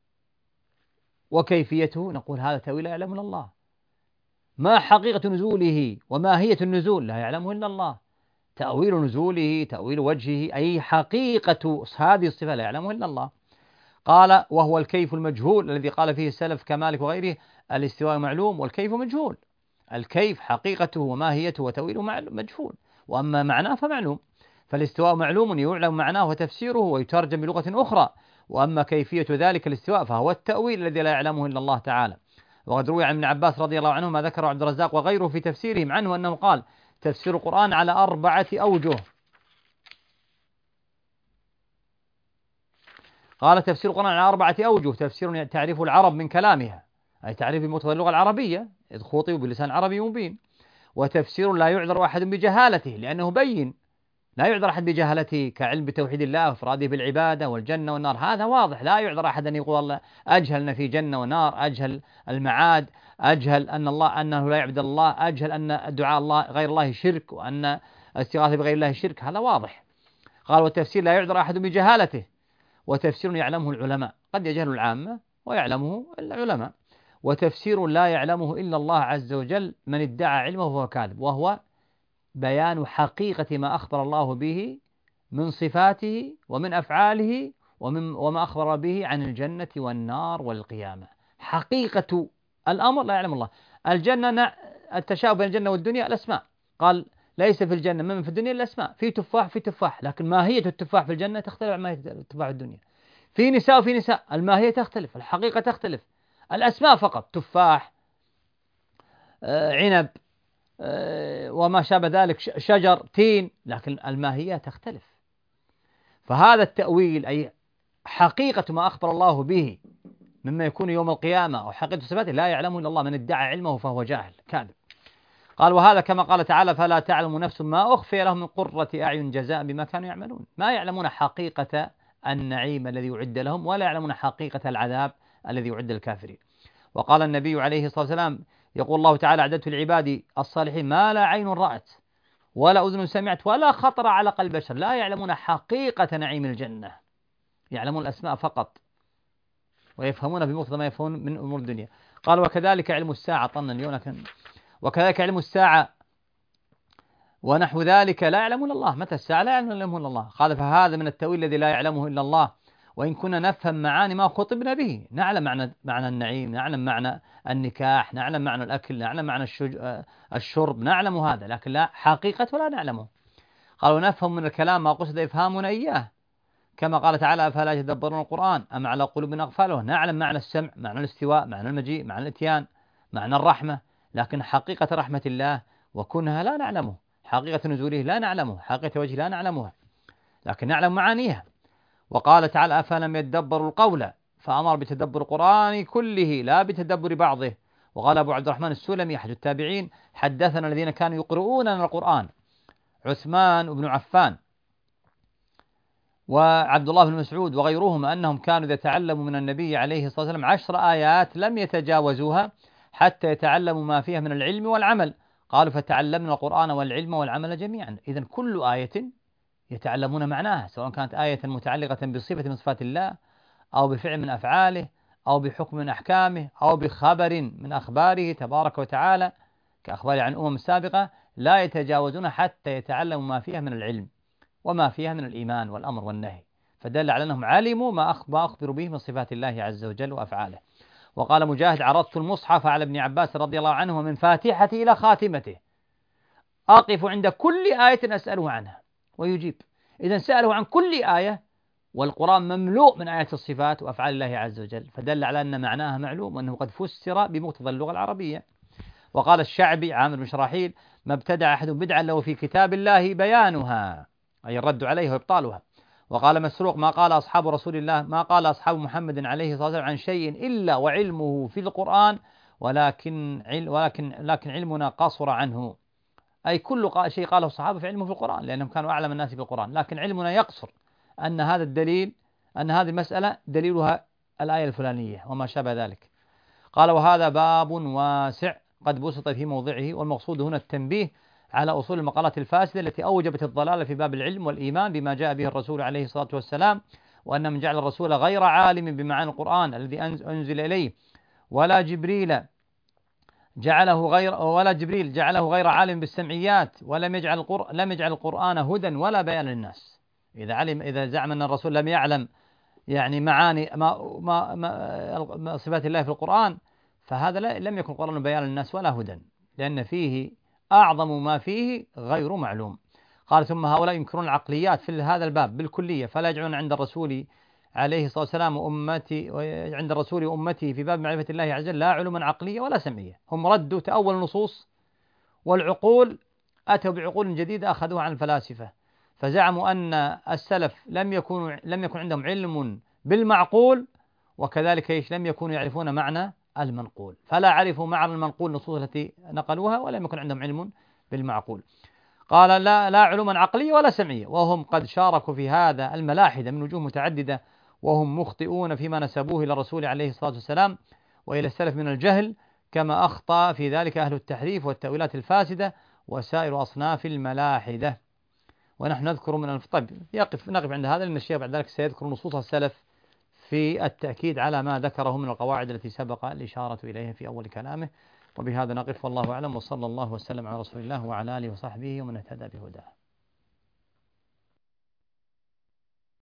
وكيفيته، نقول هذا تأويل لا يعلمه إلا الله. ما حقيقة نزوله وماهية النزول لا يعلمه إلا الله. تأويل نزوله تأويل وجهه أي حقيقة هذه الصفة لا يعلمه إلا الله. قال: وهو الكيف المجهول الذي قال فيه السلف كمالك وغيره: الاستواء معلوم والكيف مجهول. الكيف حقيقته وماهيته وتأويله مجهول، وأما معناه فمعلوم. فالاستواء معلوم يعلم معناه وتفسيره ويترجم بلغة أخرى، وأما كيفية ذلك الاستواء فهو التأويل الذي لا يعلمه إلا الله تعالى. وقد روي عن ابن عباس رضي الله عنه ما ذكره عبد الرزاق وغيره في تفسيرهم عنه أنه قال: تفسير القرآن على 4 أوجه. قال تفسير القرآن على 4 أوجه: تفسير تعريف العرب من كلامها، أي تعريف بمقتضى اللغة العربية إذ خُطِبوا بلسان عربي مبين. وتفسير لا يعذر أحد بجهالته لأنه بين، لا يعذر أحد بجهالته كعلم بتوحيد الله وإفراده بالعبادة والجنة والنار، هذا واضح، لا يعذر أحد أن يقول الله أجهل أن في جنة ونار، أجهل المعاد، أجهل أن الله أنه لا يعبد الله، أجهل أن دعاء الله غير الله شرك، وأن الاستغاثة بغير الله شرك، هذا واضح. قال والتفسير لا يعذر أحد بجهالته، وتفسير يعلمه العلماء، قد يجهل العامة ويعلمه العلماء. وتفسير لا يعلمه إلا الله عز وجل، من ادعى علمه فهو كاذب، وهو بيان حقيقة ما أخبر الله به من صفاته ومن أفعاله وما أخبر به عن الجنة والنار والقيامة. حقيقة الأمر لا يعلم الله. الجنة، التشابه بين الجنة والدنيا الأسماء، قال ليس في الجنة من في الدنيا الأسماء، في تفاح في تفاح، لكن ماهية التفاح في الجنة تختلف عن ماهية التفاح في الدنيا. في نساء وفي نساء، الماهية تختلف، الحقيقة تختلف، الأسماء فقط تفاح، عنب، وما شابه ذلك، شجر، تين، لكن الماهية تختلف. فهذا التأويل أي حقيقة ما أخبر الله به مما يكون يوم القيامة أو حقيقة صفاته لا يعلمه إلا الله، من ادعى علمه فهو جاهل كاذب. قال وهذا كما قال تعالى: فلا تعلم نفس ما أخفي لهم من قرة أعين جزاء بما كانوا يعملون. ما يعلمون حقيقة النعيم الذي يعد لهم، ولا يعلمون حقيقة العذاب الذي يعد للكافرين. وقال النبي عليه الصلاة والسلام: يقول الله تعالى: أعددت لعبادي الصالحين ما لا عين رأت ولا أذن سمعت ولا خطر على قلب بشر. لا يعلمون حقيقة نعيم الجنة، يعلمون الأسماء فقط، ويفهمون بمقتضى ما يفهمون من أمور الدنيا. قال وكذلك علم الساعة، طن اليوم، وكذلك علم الساعة ونحو ذلك لا يعلمون الله، متى الساعة لا يعلمون الله. قال فهذا من التأويل الذي لا يعلمه إلا الله. وإن كنا نفهم معاني ما خطبنا به، نعلم معنى النعيم، نعلم معنى النكاح، نعلم معنى الأكل، نعلم معنى الشرب، نعلم هذا، لكن لا حقيقة ولا نعلمه. قالوا نفهم من الكلام ما قصد إفهامنا إياه، كما قال تعالى: أفلا يتدبرون القرآن أم على قلوب أقفالها. نعلم معنى السمع، معنى الاستواء، معنى المجيء، معنى الإتيان، معنى الرحمة، لكن حقيقة رحمة الله وكنها لا نعلمه، حقيقة نزوله لا نعلمه، حقيقة وجهه لا نعلمها، لكن نعلم معانيها. وقال تعالى: أفلم يدبروا القول، فأمر بتدبر القرآن كله لا بتدبر بعضه. وقال أبو عبد الرحمن السلمي أحد التابعين: حدثنا الذين كانوا يقرؤون القرآن عثمان بن عفان وعبد الله بن مسعود وغيرهم أنهم كانوا يتعلموا من النبي عليه الصلاة والسلام 10 آيات لم يتجاوزوها حتى يتعلموا ما فيها من العلم والعمل. قالوا فتعلمنا القرآن والعلم والعمل جميعا. إذن كل آية يتعلمون معناها، سواء كانت آية متعلقة بصفة من صفات الله أو بفعل من أفعاله أو بحكم من أحكامه أو بخبر من أخباره تبارك وتعالى كأخبار عن أمم سابقة، لا يتجاوزون حتى يتعلموا ما فيها من العلم وما فيها من الإيمان والأمر والنهي، فدل على أنهم علموا ما أخبروا به من صفات الله عز وجل وأفعاله. وقال مجاهد: عرضت المصحف على ابن عباس رضي الله عنه من فاتحته إلى خاتمته أقف عند كل آية أسأله عنها ويجيب. إذن سأله عن كل آية، والقرآن مملوء من آيات الصفات وأفعال الله عز وجل، فدل على أن معناها معلوم وأنه قد فسر بمقتضى اللغة العربية. وقال الشعبي عامر بن شراحيل: ما ابتدع أحد بدعا له في كتاب الله بيانها، أي الرد عليه وإبطالها. وقال مسروق: ما قال أصحاب رسول الله، ما قال أصحاب محمد عليه الصلاة والسلام عن شيء إلا وعلمه في القرآن، لكن علمنا قصر عنه. أي كل شيء قاله الصحابة في علمه في القرآن، لأنهم كانوا أعلم الناس بالقرآن، لكن علمنا يقصر أن هذا الدليل، أن هذه المسألة دليلها الآية الفلانية وما شابه ذلك. قال وهذا باب واسع قد بسط في موضعه، والمقصود هنا التنبيه على أصول المقالات الفاسدة التي أوجبت الضلال في باب العلم والإيمان بما جاء به الرسول عليه الصلاة والسلام، وأن من جعل الرسول غير عالم بمعاني القرآن الذي أنزل إليه ولا جبريل جعله غير عالم بالسمعيات، ولم يجعل القرآن هدى ولا بيان للناس. إذا زعم أن الرسول لم يعلم يعني معاني صفات الله في القرآن، فهذا لم يكن القرآن بيان للناس ولا هدى، لأن فيه أعظم ما فيه غير معلوم. قال ثم هؤلاء ينكرون العقليات في هذا الباب بالكلية، فلا يجعلون عند الرسول عليه الصلاة والسلام عند الرسول وأمته في باب معرفة الله عز وجل لا علوما عقلية ولا سمعية. هم ردوا تأول النصوص والعقول أتوا بعقول جديدة أخذوها عن الفلاسفة، فزعموا أن السلف لم يكن عندهم علم بالمعقول، وكذلك إيش لم يكونوا يعرفون معنى المنقول، فلا عرفوا معنى المنقول النصوص التي نقلوها، ولم يكن عندهم علم بالمعقول. قال لا علوما عقلية ولا سمعية، وهم قد شاركوا في هذا الملاحدة من وجوه متعددة، وهم مخطئون فيما نسبوه إلى الرسول عليه الصلاة والسلام وإلى السلف من الجهل، كما أخطأ في ذلك أهل التحريف والتأويلات الفاسدة وسائر أصناف الملاحدة. ونحن نذكر طيب نقف عند هذا، لأن الشيخ بعد ذلك سيذكر نصوص السلف في التأكيد على ما ذكره من القواعد التي سبق الإشارة إليها في أول كلامه. وبهذا نقف، والله أعلم، وصلى الله وسلم على رسول الله وعلى آله وصحبه ومن اهتدى بهداه.